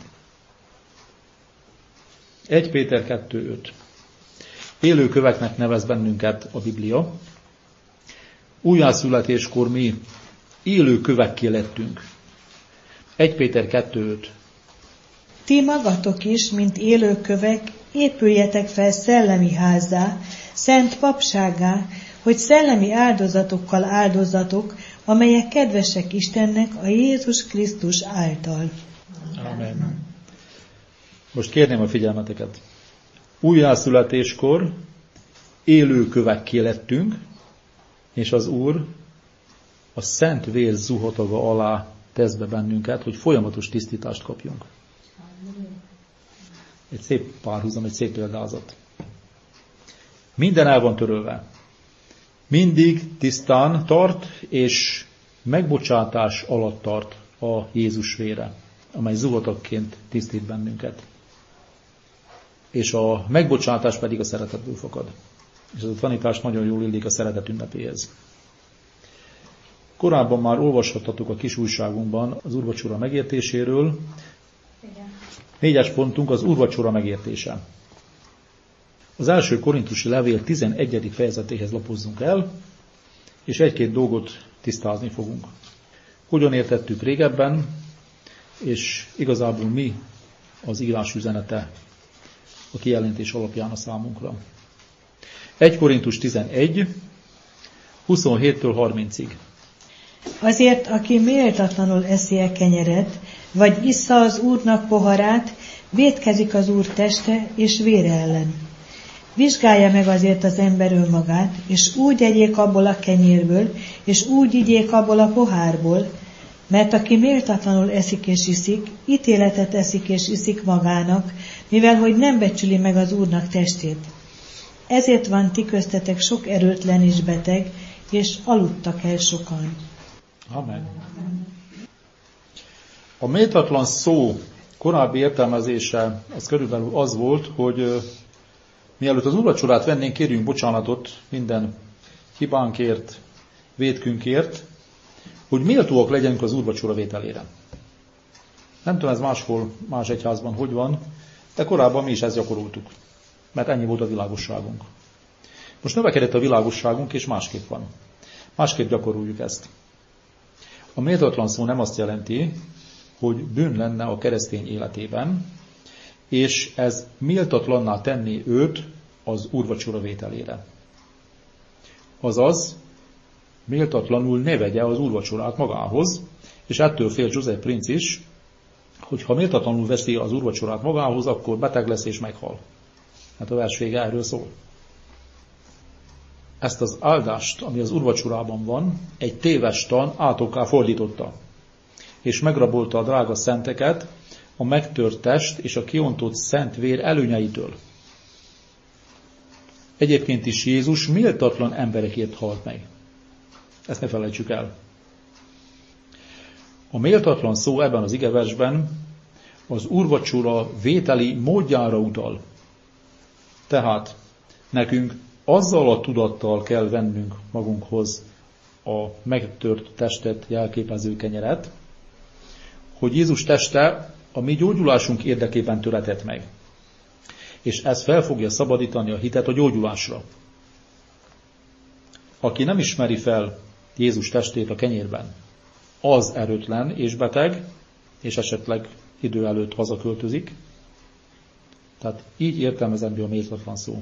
1 Péter 2.5. Élő köveknek nevez bennünket a Biblia. Újjászületéskor mi élő kövekké lettünk. 1 Péter 2.5. Ti magatok is, mint élő kövek, épüljetek fel szellemi házzá, szent papsággá, hogy szellemi áldozatokkal áldozatok, amelyek kedvesek Istennek a Jézus Krisztus által. Amen. Most kérném a figyelmeteket. Újjászületéskor élő kövekké lettünk, és az Úr a szent vér zuhataga alá tesz be bennünket, hogy folyamatos tisztítást kapjunk. Egy szép párhuzam, egy szép példázat. Minden el van törölve. Mindig tisztán tart, és megbocsátás alatt tart a Jézus vére, amely zuhatagként tisztít bennünket. És a megbocsátás pedig a szeretetből fakad. És ez a tanítás nagyon jól illik a szeretet ünnepéhez. Korábban már olvashattatok a kis újságunkban az úrvacsora megértéséről. 4. pontunk az úrvacsora megértése. Az első korintusi levél 11. fejezetéhez lapozzunk el, és egy-két dolgot tisztázni fogunk. Hogyan értettük régebben, és igazából mi az írás üzenete a kijelentés alapján a számunkra. 1 Korintus 11, 27-től 30-ig. Azért, aki méltatlanul eszi a kenyeret, vagy issza az Úrnak poharát, vétkezik az Úr teste és vére ellen. Vizsgálja meg azért az ember önmagát, és úgy egyék abból a kenyérből, és úgy igyék abból a pohárból, mert aki méltatlanul eszik és iszik, ítéletet eszik és iszik magának, mivel hogy nem becsüli meg az Úrnak testét. Ezért van ti köztetek sok erőtlen és beteg, és aludtak el sokan. Amen. A méltatlan szó korábbi értelmezése az körülbelül az volt, hogy mielőtt az úrvacsorát vennénk, kérjünk bocsánatot minden hibánkért, vétkünkért, hogy méltóak legyenünk az úrvacsora vételére. Nem tudom, ez máshol, más egyházban hogy van, de korábban mi is ezt gyakoroltuk. mert ennyi volt a világosságunk. Most növekedett a világosságunk, és másképp van. Másképp gyakoroljuk ezt. A méltatlan szó nem azt jelenti, hogy bűn lenne a keresztény életében, és ez méltatlanná tenni őt az úrvacsora vételére. Azaz, méltatlanul ne vegye az úrvacsorát magához, és ettől fél Joseph Prince is, hogy ha méltatlanul veszi az úrvacsorát magához, akkor beteg lesz és meghal. Hát a vers vége erről szól. Ezt az áldást, ami az úrvacsorában van, egy téves tan átokká fordította, és megrabolta a drága szenteket a megtört test és a kiontott szent vér előnyeitől. Egyébként is Jézus méltatlan emberekért halt meg. Ezt ne felejtsük el. A méltatlan szó ebben az igeversben az úrvacsora vételi módjára utal. Tehát nekünk azzal a tudattal kell vennünk magunkhoz a megtört testet jelképező kenyeret, hogy Jézus teste a mi gyógyulásunk érdekében töretett meg. És ez fel fogja szabadítani a hitet a gyógyulásra. Aki nem ismeri fel Jézus testét a kenyérben, az erőtlen és beteg, és esetleg idő előtt hazaköltözik. Tehát így értelmezendő a méltatlan szó.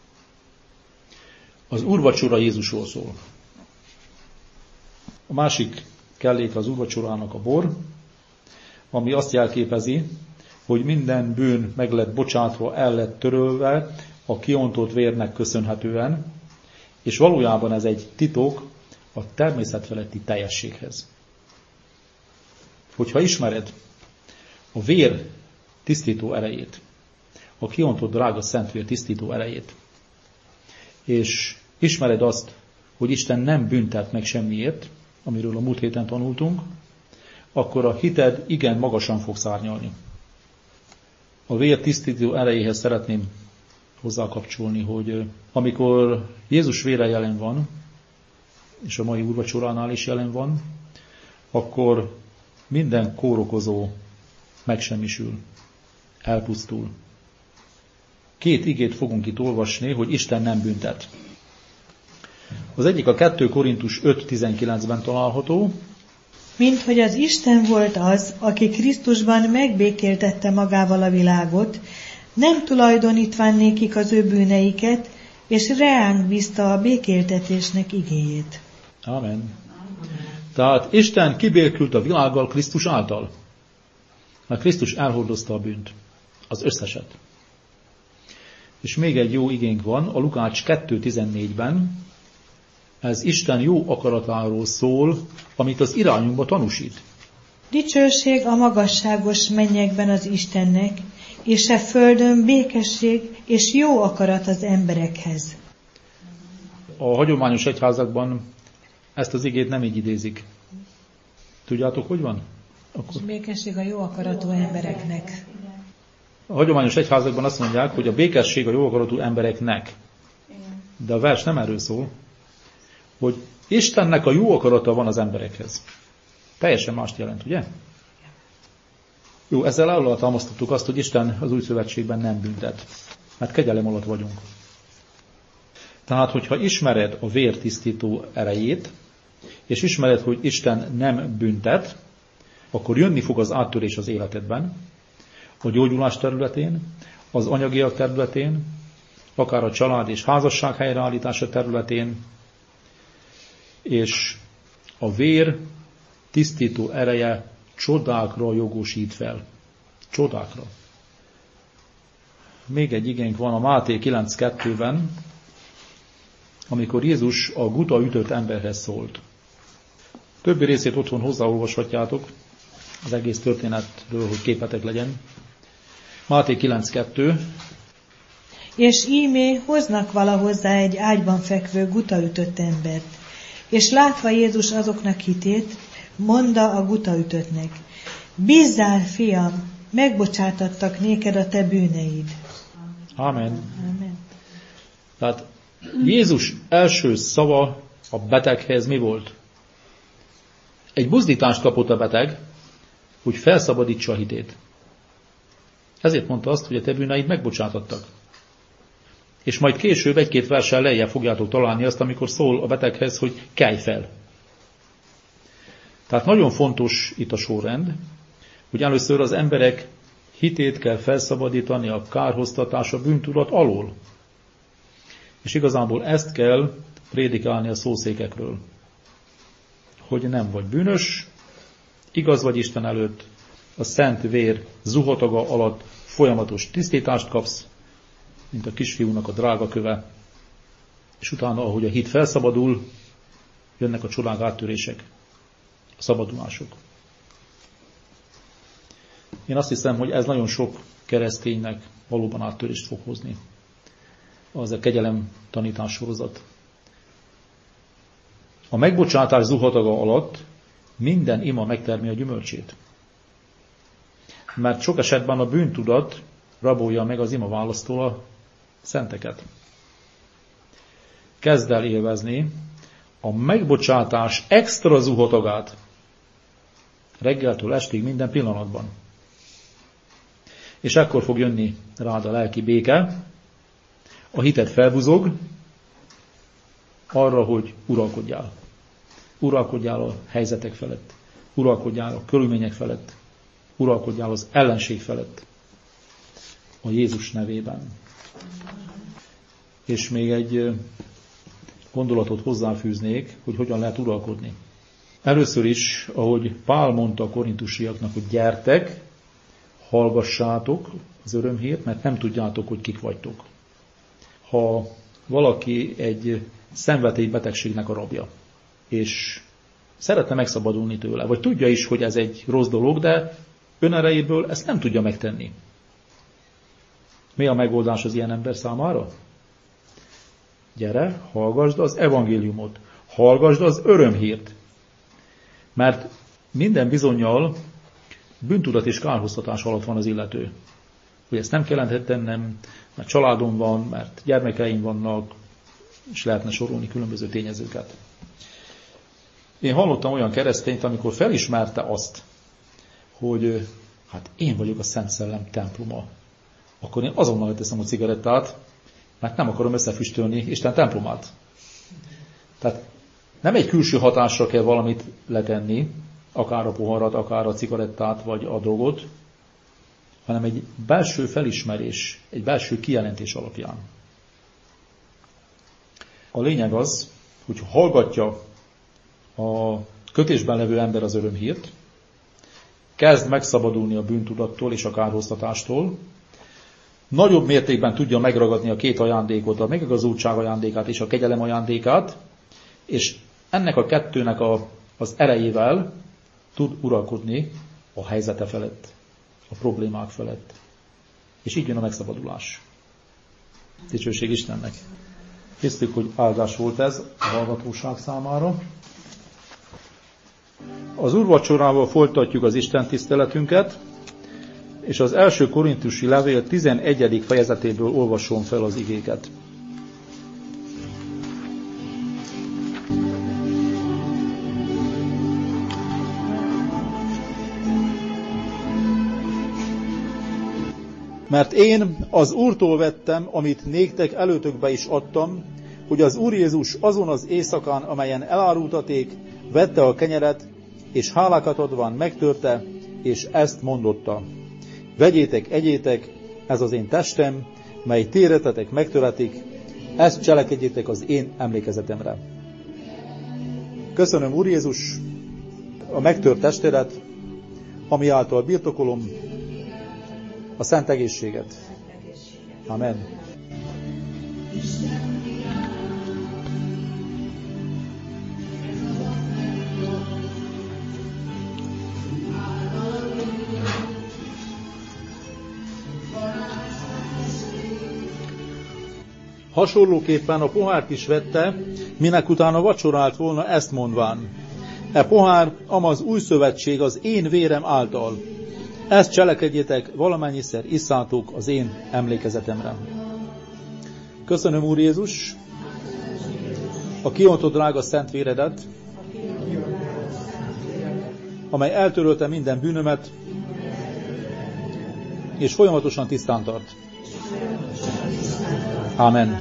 Az úrvacsora Jézusról szól. A másik kellék az úrvacsorának a bor, ami azt jelképezi, hogy minden bűn meg lett bocsátva, el lett törölve a kiontott vérnek köszönhetően, és valójában ez egy titok a természetfeletti teljességhez. Hogyha ismered a vér tisztító erejét, a kiontott drága szentvér tisztító erejét, és ismered azt, hogy Isten nem büntet meg semmiért, amiről a múlt héten tanultunk, akkor a hited igen magasan fog szárnyalni. A vér tisztító erejéhez szeretném hozzákapcsolni, hogy amikor Jézus vére jelen van, és a mai úrvacsoránál is jelen van, akkor minden kórokozó megsemmisül, elpusztul. 2 igét fogunk itt olvasni, hogy Isten nem büntet. Az egyik a 2 Korintus 5.19-ben található. Mint hogy az Isten volt az, aki Krisztusban megbékéltette magával a világot, nem tulajdonítván nékik az ő bűneiket, és reánk bízta a békéltetésnek igéjét. Amen. Tehát Isten kibékült a világgal Krisztus által. Mert Krisztus elhordozta a bűnt. Az összeset. És még egy jó igénk van, a Lukács 2.14-ben, ez Isten jó akaratáról szól, amit az irányunkba tanúsít. Dicsőség a magasságos mennyekben az Istennek, és a földön békesség és jó akarat az emberekhez. A hagyományos egyházakban ezt az igét nem így idézik. Tudjátok, hogy van? És békesség a jó akaratú embereknek. A hagyományos egyházakban azt mondják, hogy a békesség a jó akaratú embereknek. De a vers nem erről szól, hogy Istennek a jó akarata van az emberekhez. Teljesen mást jelent, ugye? Jó, ezzel alátámasztottuk azt, hogy Isten az új szövetségben nem büntet. Mert kegyelem alatt vagyunk. Tehát, hogyha ismered a vér tisztító erejét, és ismered, hogy Isten nem büntet, akkor jönni fog az áttörés az életedben, a gyógyulás területén, az anyagiak területén, akár a család és házasság helyreállítása területén, és a vér tisztító ereje csodákra jogosít fel. Csodákra. Még egy igénk van a Máté 9.2-ben, amikor Jézus a guta ütött emberhez szólt. Többi részét otthon hozzáolvashatjátok az egész történetről, hogy képetek legyen. Máté 9.2. És ímé hoznak valahozzá egy ágyban fekvő gutaütött embert, és látva Jézus azoknak hitét, mondta a gutaütöttnek: bízzál, fiam, megbocsátattak néked a te bűneid. Amen. Amen. Tehát Jézus első szava a beteghez mi volt? Egy buzdítást kapott a beteg, hogy felszabadítsa a hitét. Ezért mondta azt, hogy a te bűneid megbocsátattak. És majd később egy-két verssel lejjebb fogjátok találni azt, amikor szól a beteghez, hogy kelj fel. Tehát nagyon fontos itt a sorrend, hogy először az emberek hitét kell felszabadítani a kárhoztatás, a bűntudat alól. És igazából ezt kell prédikálni a szószékekről. Hogy nem vagy bűnös, igaz vagy Isten előtt, a szent vér zuhataga alatt folyamatos tisztítást kapsz, mint a kisfiúnak a drága köve, és utána, ahogy a hit felszabadul, jönnek a csodák áttörések, a szabadulások. Én azt hiszem, hogy ez nagyon sok kereszténynek valóban áttörést fog hozni. Az a kegyelem tanítás sorozat. A megbocsátás zuhataga alatt minden ima megtermi a gyümölcsét. Mert sok esetben a bűntudat rabolja meg az ima választól a szenteket. Kezd el élvezni a megbocsátás extra zuhatagát reggeltől estig minden pillanatban. És ekkor fog jönni rád a lelki béke, a hited felbuzog arra, hogy uralkodjál. Uralkodjál a helyzetek felett, uralkodjál a körülmények felett, uralkodjál az ellenség felett a Jézus nevében. És még egy gondolatot hozzáfűznék, hogy hogyan lehet uralkodni. Először is, ahogy Pál mondta a korintusiaknak, hogy gyertek, hallgassátok az örömhírt, mert nem tudjátok, hogy kik vagytok. Ha valaki egy szenvedélybetegségnek a rabja, és szeretne megszabadulni tőle, vagy tudja is, hogy ez egy rossz dolog, de önerejéből ezt nem tudja megtenni. Mi a megoldás az ilyen ember számára? Gyere, hallgasd az evangéliumot, hallgasd az örömhírt. Mert minden bizonnyal bűntudat és kárhoztatás alatt van az illető. Hogy ezt nem kellett tennem, mert családom van, mert gyermekeim vannak, és lehetne sorolni különböző tényezőket. Én hallottam olyan keresztényt, amikor felismerte azt, hogy hát én vagyok a Szent Szellem temploma. Akkor én azonnal leteszem a cigarettát, mert nem akarom összefüstölni Isten templomát. Tehát nem egy külső hatásra kell valamit letenni, akár a poharat, akár a cigarettát, vagy a drogot, hanem egy belső felismerés, egy belső kijelentés alapján. A lényeg az, hogy hallgatja a kötésben levő ember az örömhírt, kezd megszabadulni a bűntudattól és a kárhoztatástól, nagyobb mértékben tudja megragadni a két ajándékot, a megigazultság ajándékát és a kegyelem ajándékát, és ennek a kettőnek az erejével tud uralkodni a helyzete felett, a problémák felett. És így jön a megszabadulás. Dicsőség Istennek! Hisztük, hogy áldás volt ez a hallgatóság számára. Az úrvacsorával folytatjuk az Isten tiszteletünket, és az első korintusi levél 11. fejezetéből olvasom fel az igéket. Mert én az Úrtól vettem, amit néktek előtökbe is adtam, hogy az Úr Jézus azon az éjszakán, amelyen elárultaték, vette a kenyeret, és hálákat adván megtörte, és ezt mondotta. Vegyétek, egyétek, ez az én testem, mely ti éretetek megtöretik, ezt cselekedjétek az én emlékezetemre. Köszönöm, Úr Jézus, a megtört testedet, ami által birtokolom a szent egészséget. Amen. Hasonlóképpen a pohárt is vette, minek utána vacsorált volna, ezt mondván. E pohár, amaz új szövetség az én vérem által. Ezt cselekedjétek, valamennyiszer isszátok az én emlékezetemre. Köszönöm, Úr Jézus, a kiontott drága szent véredet, amely eltörölte minden bűnömet, és folyamatosan tisztán tart. Amen.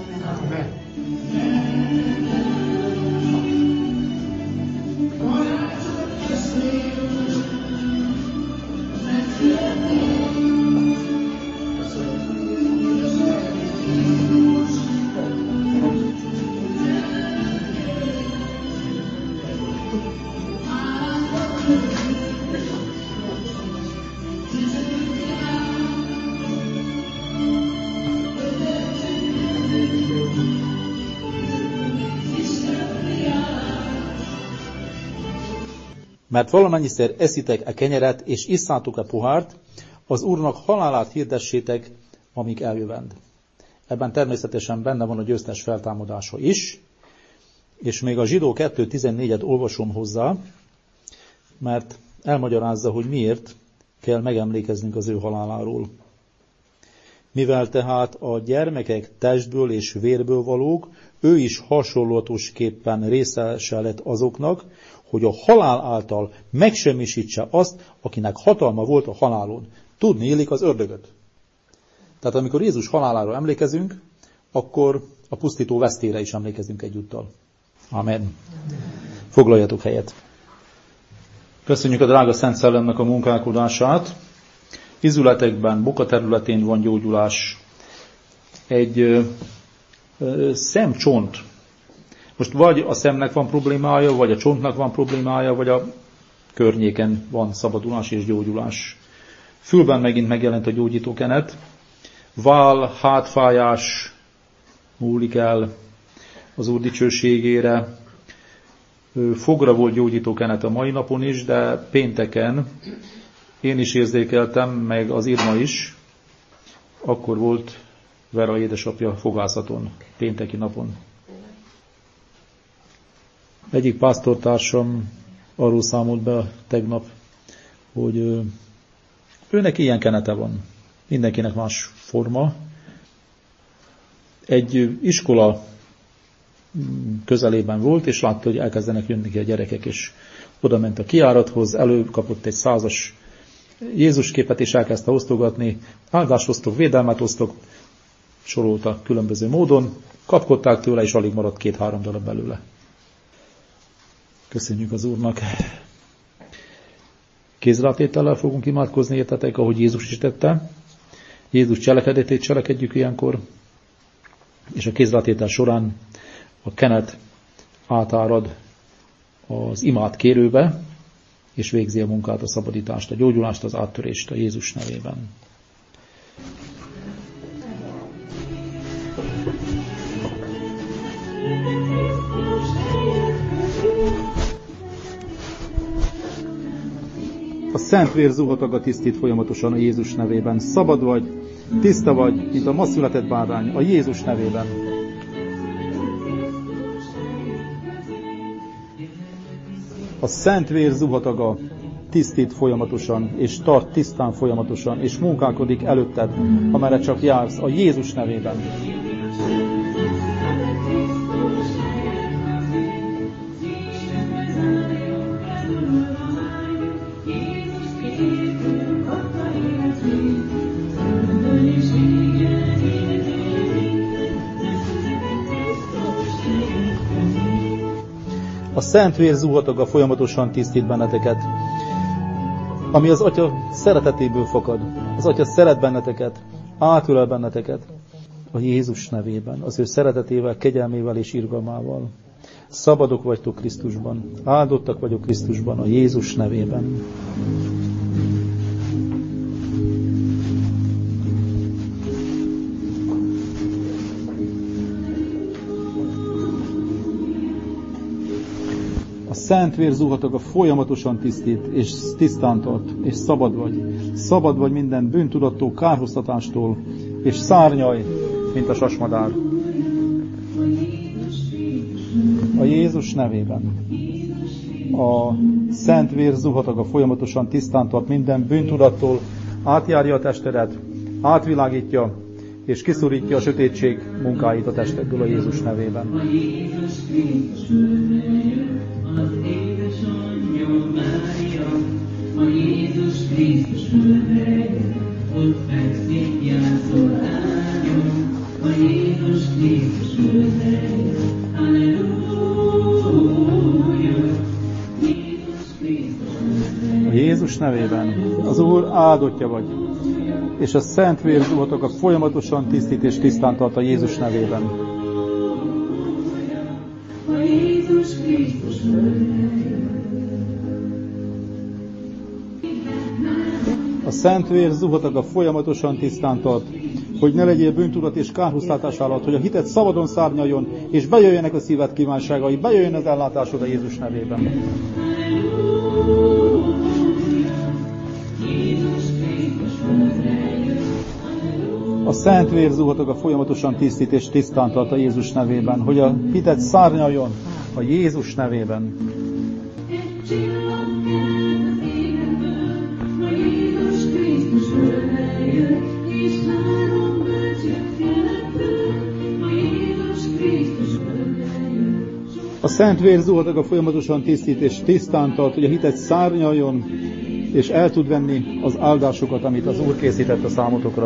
Mert valamennyiszer eszitek e kenyeret, és isszátok e pohárt, az Úrnak halálát hirdessétek, amíg eljövend. Ebben természetesen benne van a győztes feltámadása is, és még a Zsidó 2.14-et olvasom hozzá, mert elmagyarázza, hogy miért kell megemlékeznünk az ő haláláról. Mivel tehát a gyermekek testből és vérből valók, ő is hasonlatosképpen részese lett azoknak, hogy a halál által megsemmisítse azt, akinek hatalma volt a halálon. Tudni illik az ördögöt. Tehát amikor Jézus halálára emlékezünk, akkor a pusztító vesztére is emlékezünk egyúttal. Amen. Foglaljatok helyet. Köszönjük a drága Szent Szellemnek a munkálkodását. Izületekben, boka területén van gyógyulás. Egy szemcsont. Most vagy a szemnek van problémája, vagy a csontnak van problémája, vagy a környéken van szabadulás és gyógyulás. Fülben megint megjelent a gyógyítókenet. Vál, hátfájás múlik el az Úr dicsőségére. Fogra volt gyógyítókenet a mai napon is, de pénteken én is érzékeltem, meg az Irma is. Akkor volt Vera édesapja fogászaton, pénteki napon. Egyik pásztortársam arról számolt be tegnap, hogy őnek ilyen kenete van. Mindenkinek más forma. Egy iskola közelében volt, és látta, hogy elkezdenek jönni ki a gyerekek, és oda ment a kijárathoz, előkapott egy 100-as Jézus képet, és elkezdte osztogatni. Áldást osztok, védelmet osztok, sorolta különböző módon. Kapkodták tőle, és alig maradt 2-3 darab belőle. Köszönjük az Úrnak. Kézrátétellel fogunk imádkozni, értetek, ahogy Jézus is tette. Jézus cselekedetét cselekedjük ilyenkor, és a kézrátétel során a kenet átárad az imát kérőbe, és végzi a munkát, a szabadítást, a gyógyulást, az áttörést a Jézus nevében. A szent vér zuhatag a tisztít folyamatosan a Jézus nevében. Szabad vagy, tiszta vagy, mint a ma született bárány, a Jézus nevében. A szent vér zuhataga tisztít folyamatosan, és tart tisztán folyamatosan, és munkálkodik előtted, amerre csak jársz, a Jézus nevében. A szent vér zuhataga folyamatosan tisztít benneteket, ami az Atya szeretetéből fakad. Az Atya szeret benneteket, átölel benneteket a Jézus nevében, az ő szeretetével, kegyelmével és irgalmával. Szabadok vagytok Krisztusban, áldottak vagyok Krisztusban a Jézus nevében. A szent vér zuhataga folyamatosan tisztít, és tisztán tart, és szabad vagy. Szabad vagy minden bűntudattól, kárhoztatástól, és szárnyaj, mint a sasmadár. A Jézus nevében. A szent vér zuhataga folyamatosan tisztán tart minden bűntudattól, átjárja a testedet, átvilágítja, és kiszorítja a sötétség munkáit a testedből a Jézus nevében. Az édesanyja Mária, a Jézus Krisztus földre jött, ott fekszik játszol ágyon, a Jézus nevében. Az Úr áldottja vagy, és a szent vér zuhatokat folyamatosan tisztít és tisztán tart a Jézus nevében. A szent vér zuhatokat folyamatosan tisztán tart, hogy ne legyél bűntudat és kárhoztatás alatt, hogy a hited szabadon szárnyaljon, és bejöjjenek a szíved kívánságai, bejöjjön az ellátásod a Jézus nevében. A szent vér zuhatokat folyamatosan tisztít és tisztán tart a Jézus nevében, hogy a hited szárnyaljon a Jézus nevében. A szent vér zuhatokat folyamatosan tisztít és tisztán tart, hogy a hited szárnyaljon, és el tud venni az áldásokat, amit az Úr készített a számotokra.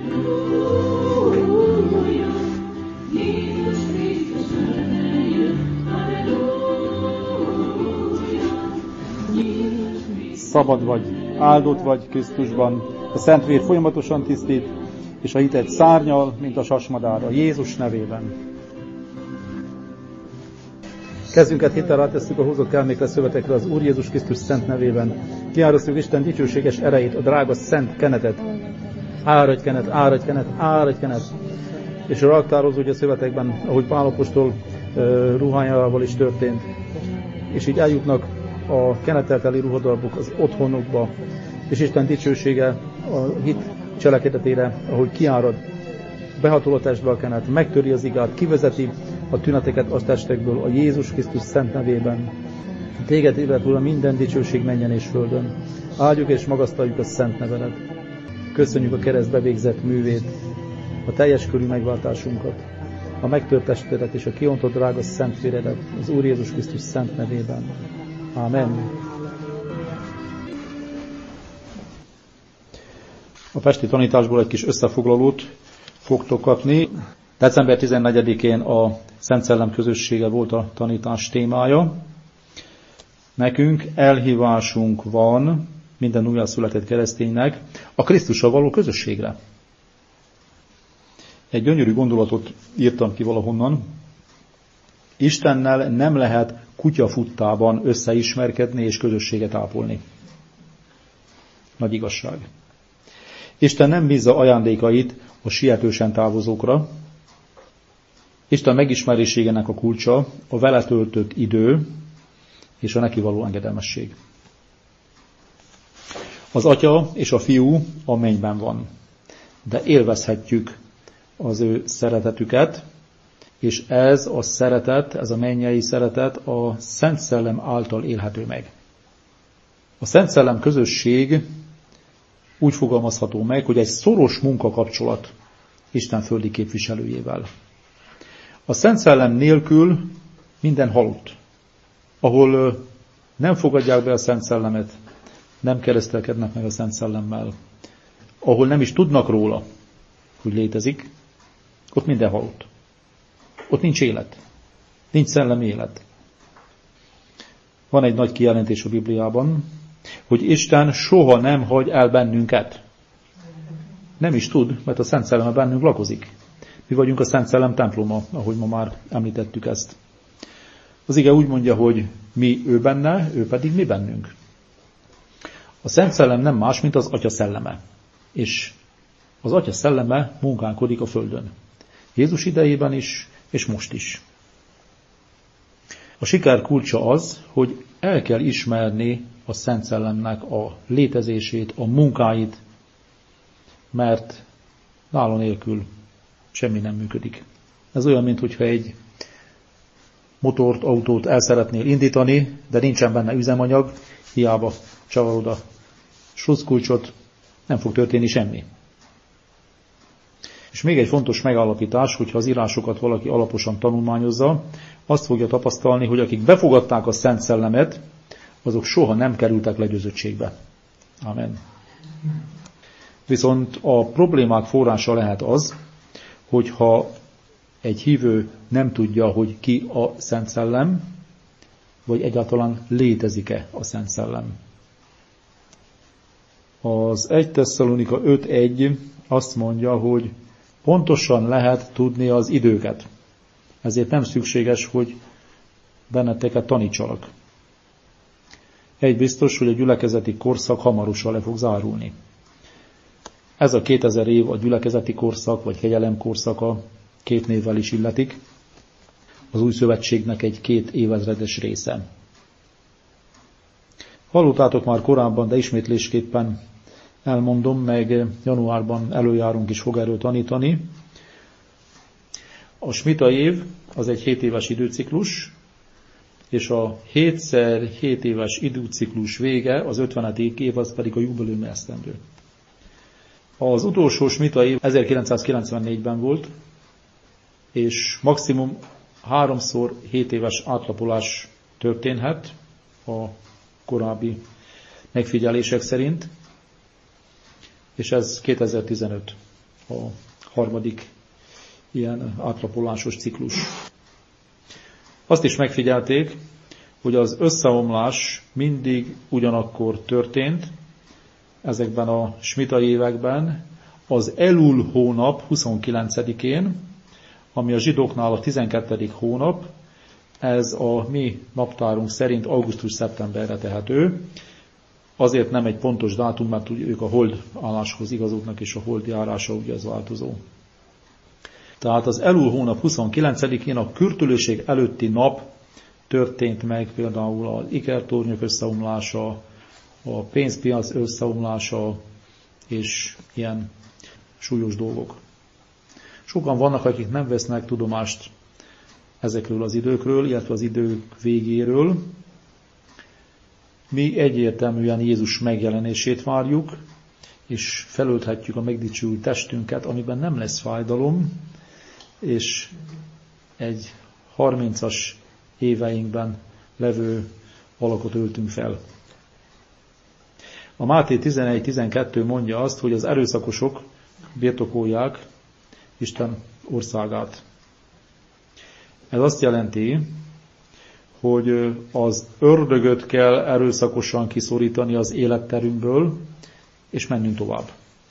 Szabad vagy, áldott vagy Krisztusban, a szent vér folyamatosan tisztít, és a hited szárnyal, mint a sasmadár, a Jézus nevében. Kezünket hittel rátesszük a hozott elmékre, szövetekre az Úr Jézus Krisztus szent nevében. Kiárasztjuk Isten dicsőséges erejét, a drága szent kenetet. Áradj kenet, áradj kenet, áradj kenet. És raktározódj a szövetekben, ahogy Pál apostol ruhájával is történt. És így eljutnak a kenettel teli ruhadarabok az otthonokba, és Isten dicsősége a hit cselekedetére, ahogy kiárad, behatol a testbe a kenet, megtöri az igát, kivezeti a tüneteket a testekből a Jézus Krisztus szent nevében. Téged illet, Uram, minden dicsőség menjen és földön. Áldjuk és magasztaljuk a szent nevedet. Köszönjük a keresztbe végzett művét, a teljes körű megváltásunkat, a megtört testedet és a kiontott drága szent véredet az Úr Jézus Krisztus szent nevében. Amen. A pesti tanításból egy kis összefoglalót fogtok kapni. December 14-én a Szent Szellem közössége volt a tanítás témája. Nekünk elhívásunk van minden újjászületett kereszténynek a Krisztussal való közösségre. Egy gyönyörű gondolatot írtam ki valahonnan. Istennel nem lehet kutyafuttában összeismerkedni és közösséget ápolni. Nagy igazság. Isten nem bízza ajándékait a sietősen távozókra. Isten megismerésének a kulcsa a vele töltött idő és a neki való engedelmesség. Az Atya és a Fiú a mennyben van, de élvezhetjük az ő szeretetüket, és ez a szeretet, ez a mennyei szeretet a Szent Szellem által élhető meg. A Szent Szellem közösség úgy fogalmazható meg, hogy egy szoros munkakapcsolat Isten földi képviselőjével. A Szent Szellem nélkül minden halott. Ahol nem fogadják be a Szent Szellemet, nem keresztelkednek meg a Szent Szellemmel, ahol nem is tudnak róla, hogy létezik, ott minden halott. Ott nincs élet. Nincs szellemi élet. Van egy nagy kijelentés a Bibliában, hogy Isten soha nem hagy el bennünket. Nem is tud, mert a Szent Szelleme bennünk lakozik. Mi vagyunk a Szent Szellem temploma, ahogy ma már említettük ezt. Az ige úgy mondja, hogy mi ő benne, ő pedig mi bennünk. A Szent Szellem nem más, mint az Atya szelleme. És az Atya szelleme munkálkodik a földön. Jézus idejében is, és most is. A siker kulcsa az, hogy el kell ismerni a Szent Szellemnek a létezését, a munkáit, mert nála nélkül semmi nem működik. Ez olyan, mintha egy motort, autót el szeretnél indítani, de nincsen benne üzemanyag, hiába csavarod a sluszkulcsot, nem fog történni semmi. És még egy fontos megállapítás, hogyha az írásokat valaki alaposan tanulmányozza, azt fogja tapasztalni, hogy akik befogadták a Szent Szellemet, azok soha nem kerültek legyőzöttségbe. Amen. Viszont a problémák forrása lehet az, hogyha egy hívő nem tudja, hogy ki a Szent Szellem, vagy egyáltalán létezik-e a Szent Szellem. Az 1 Tesszalonika 5.1 azt mondja, hogy pontosan lehet tudni az időket. Ezért nem szükséges, hogy benneteket tanítsalak. Egy biztos, hogy a gyülekezeti korszak hamarosan le fog zárulni. Ez a 2000 év a gyülekezeti korszak, vagy kegyelem korszaka, 2 névvel is illetik. Az új szövetségnek egy 2 évezredes része. Hallottátok már korábban, de ismétlésképpen elmondom, meg januárban előjárunk is fog erről tanítani. A smita év az egy 7 éves időciklus, és a 7x7 éves időciklus vége, az 50. év, az pedig a jubileumi esztendő. Az utolsó smita év 1994-ben volt, és maximum 3x7 éves átlapolás történhet a korábbi megfigyelések szerint, és ez 2015 a harmadik ilyen átlapolásos ciklus. Azt is megfigyelték, hogy az összeomlás mindig ugyanakkor történt, ezekben a smita években, az Elul hónap 29-én, ami a zsidóknál a 12. hónap, ez a mi naptárunk szerint augusztus-szeptemberre tehető. Azért nem egy pontos dátum, mert ők a hold álláshoz igazodnak, és a hold járása ugye az változó. Tehát az Elul hónap 29-én a kürtülőség előtti nap történt meg, például az ikertornyok összeomlása, a pénzpiac összeomlása, és ilyen súlyos dolgok. Sokan vannak, akik nem vesznek tudomást ezekről az időkről, illetve az idők végéről. Mi egyértelműen Jézus megjelenését várjuk, és felölthetjük a megdicsült testünket, amiben nem lesz fájdalom, és egy 30-as éveinkben levő alakot öltünk fel. A Máté 11.12 mondja azt, hogy az erőszakosok birtokolják Isten országát. Ez azt jelenti, hogy az ördögöt kell erőszakosan kiszorítani az életterünkből, és mennünk tovább.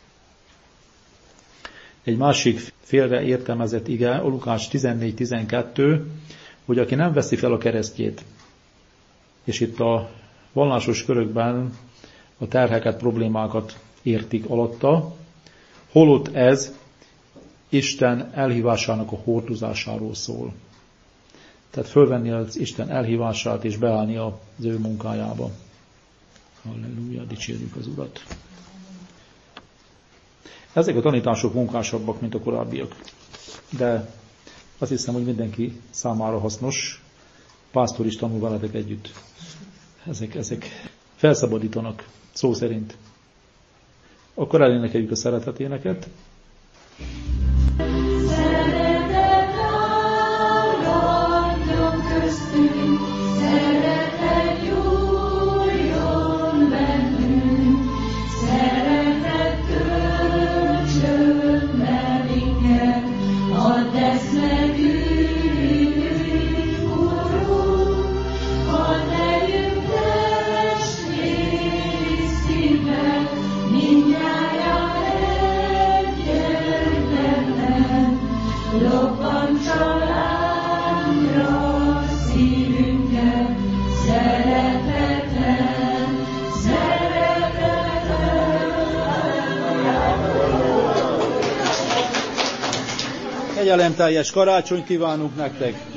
Egy másik félre értelmezett ige, a Lukács 14.12, hogy aki nem veszi fel a keresztjét, és itt a vallásos körökben a terheket, problémákat értik alatta, holott ez Isten elhívásának a hordozásáról szól. Tehát fölvenni az Isten elhívását és beállni az ő munkájába. Halleluja, dicsérjük az Urat. Ezek a tanítások munkásabbak, mint a korábbiak. De azt hiszem, hogy mindenki számára hasznos. Pásztor is tanul veletek együtt. Ezek felszabadítanak, szó szerint. Akkor elénekeljük a szereteténeket. Kegyelemteljes karácsonyt kívánunk nektek!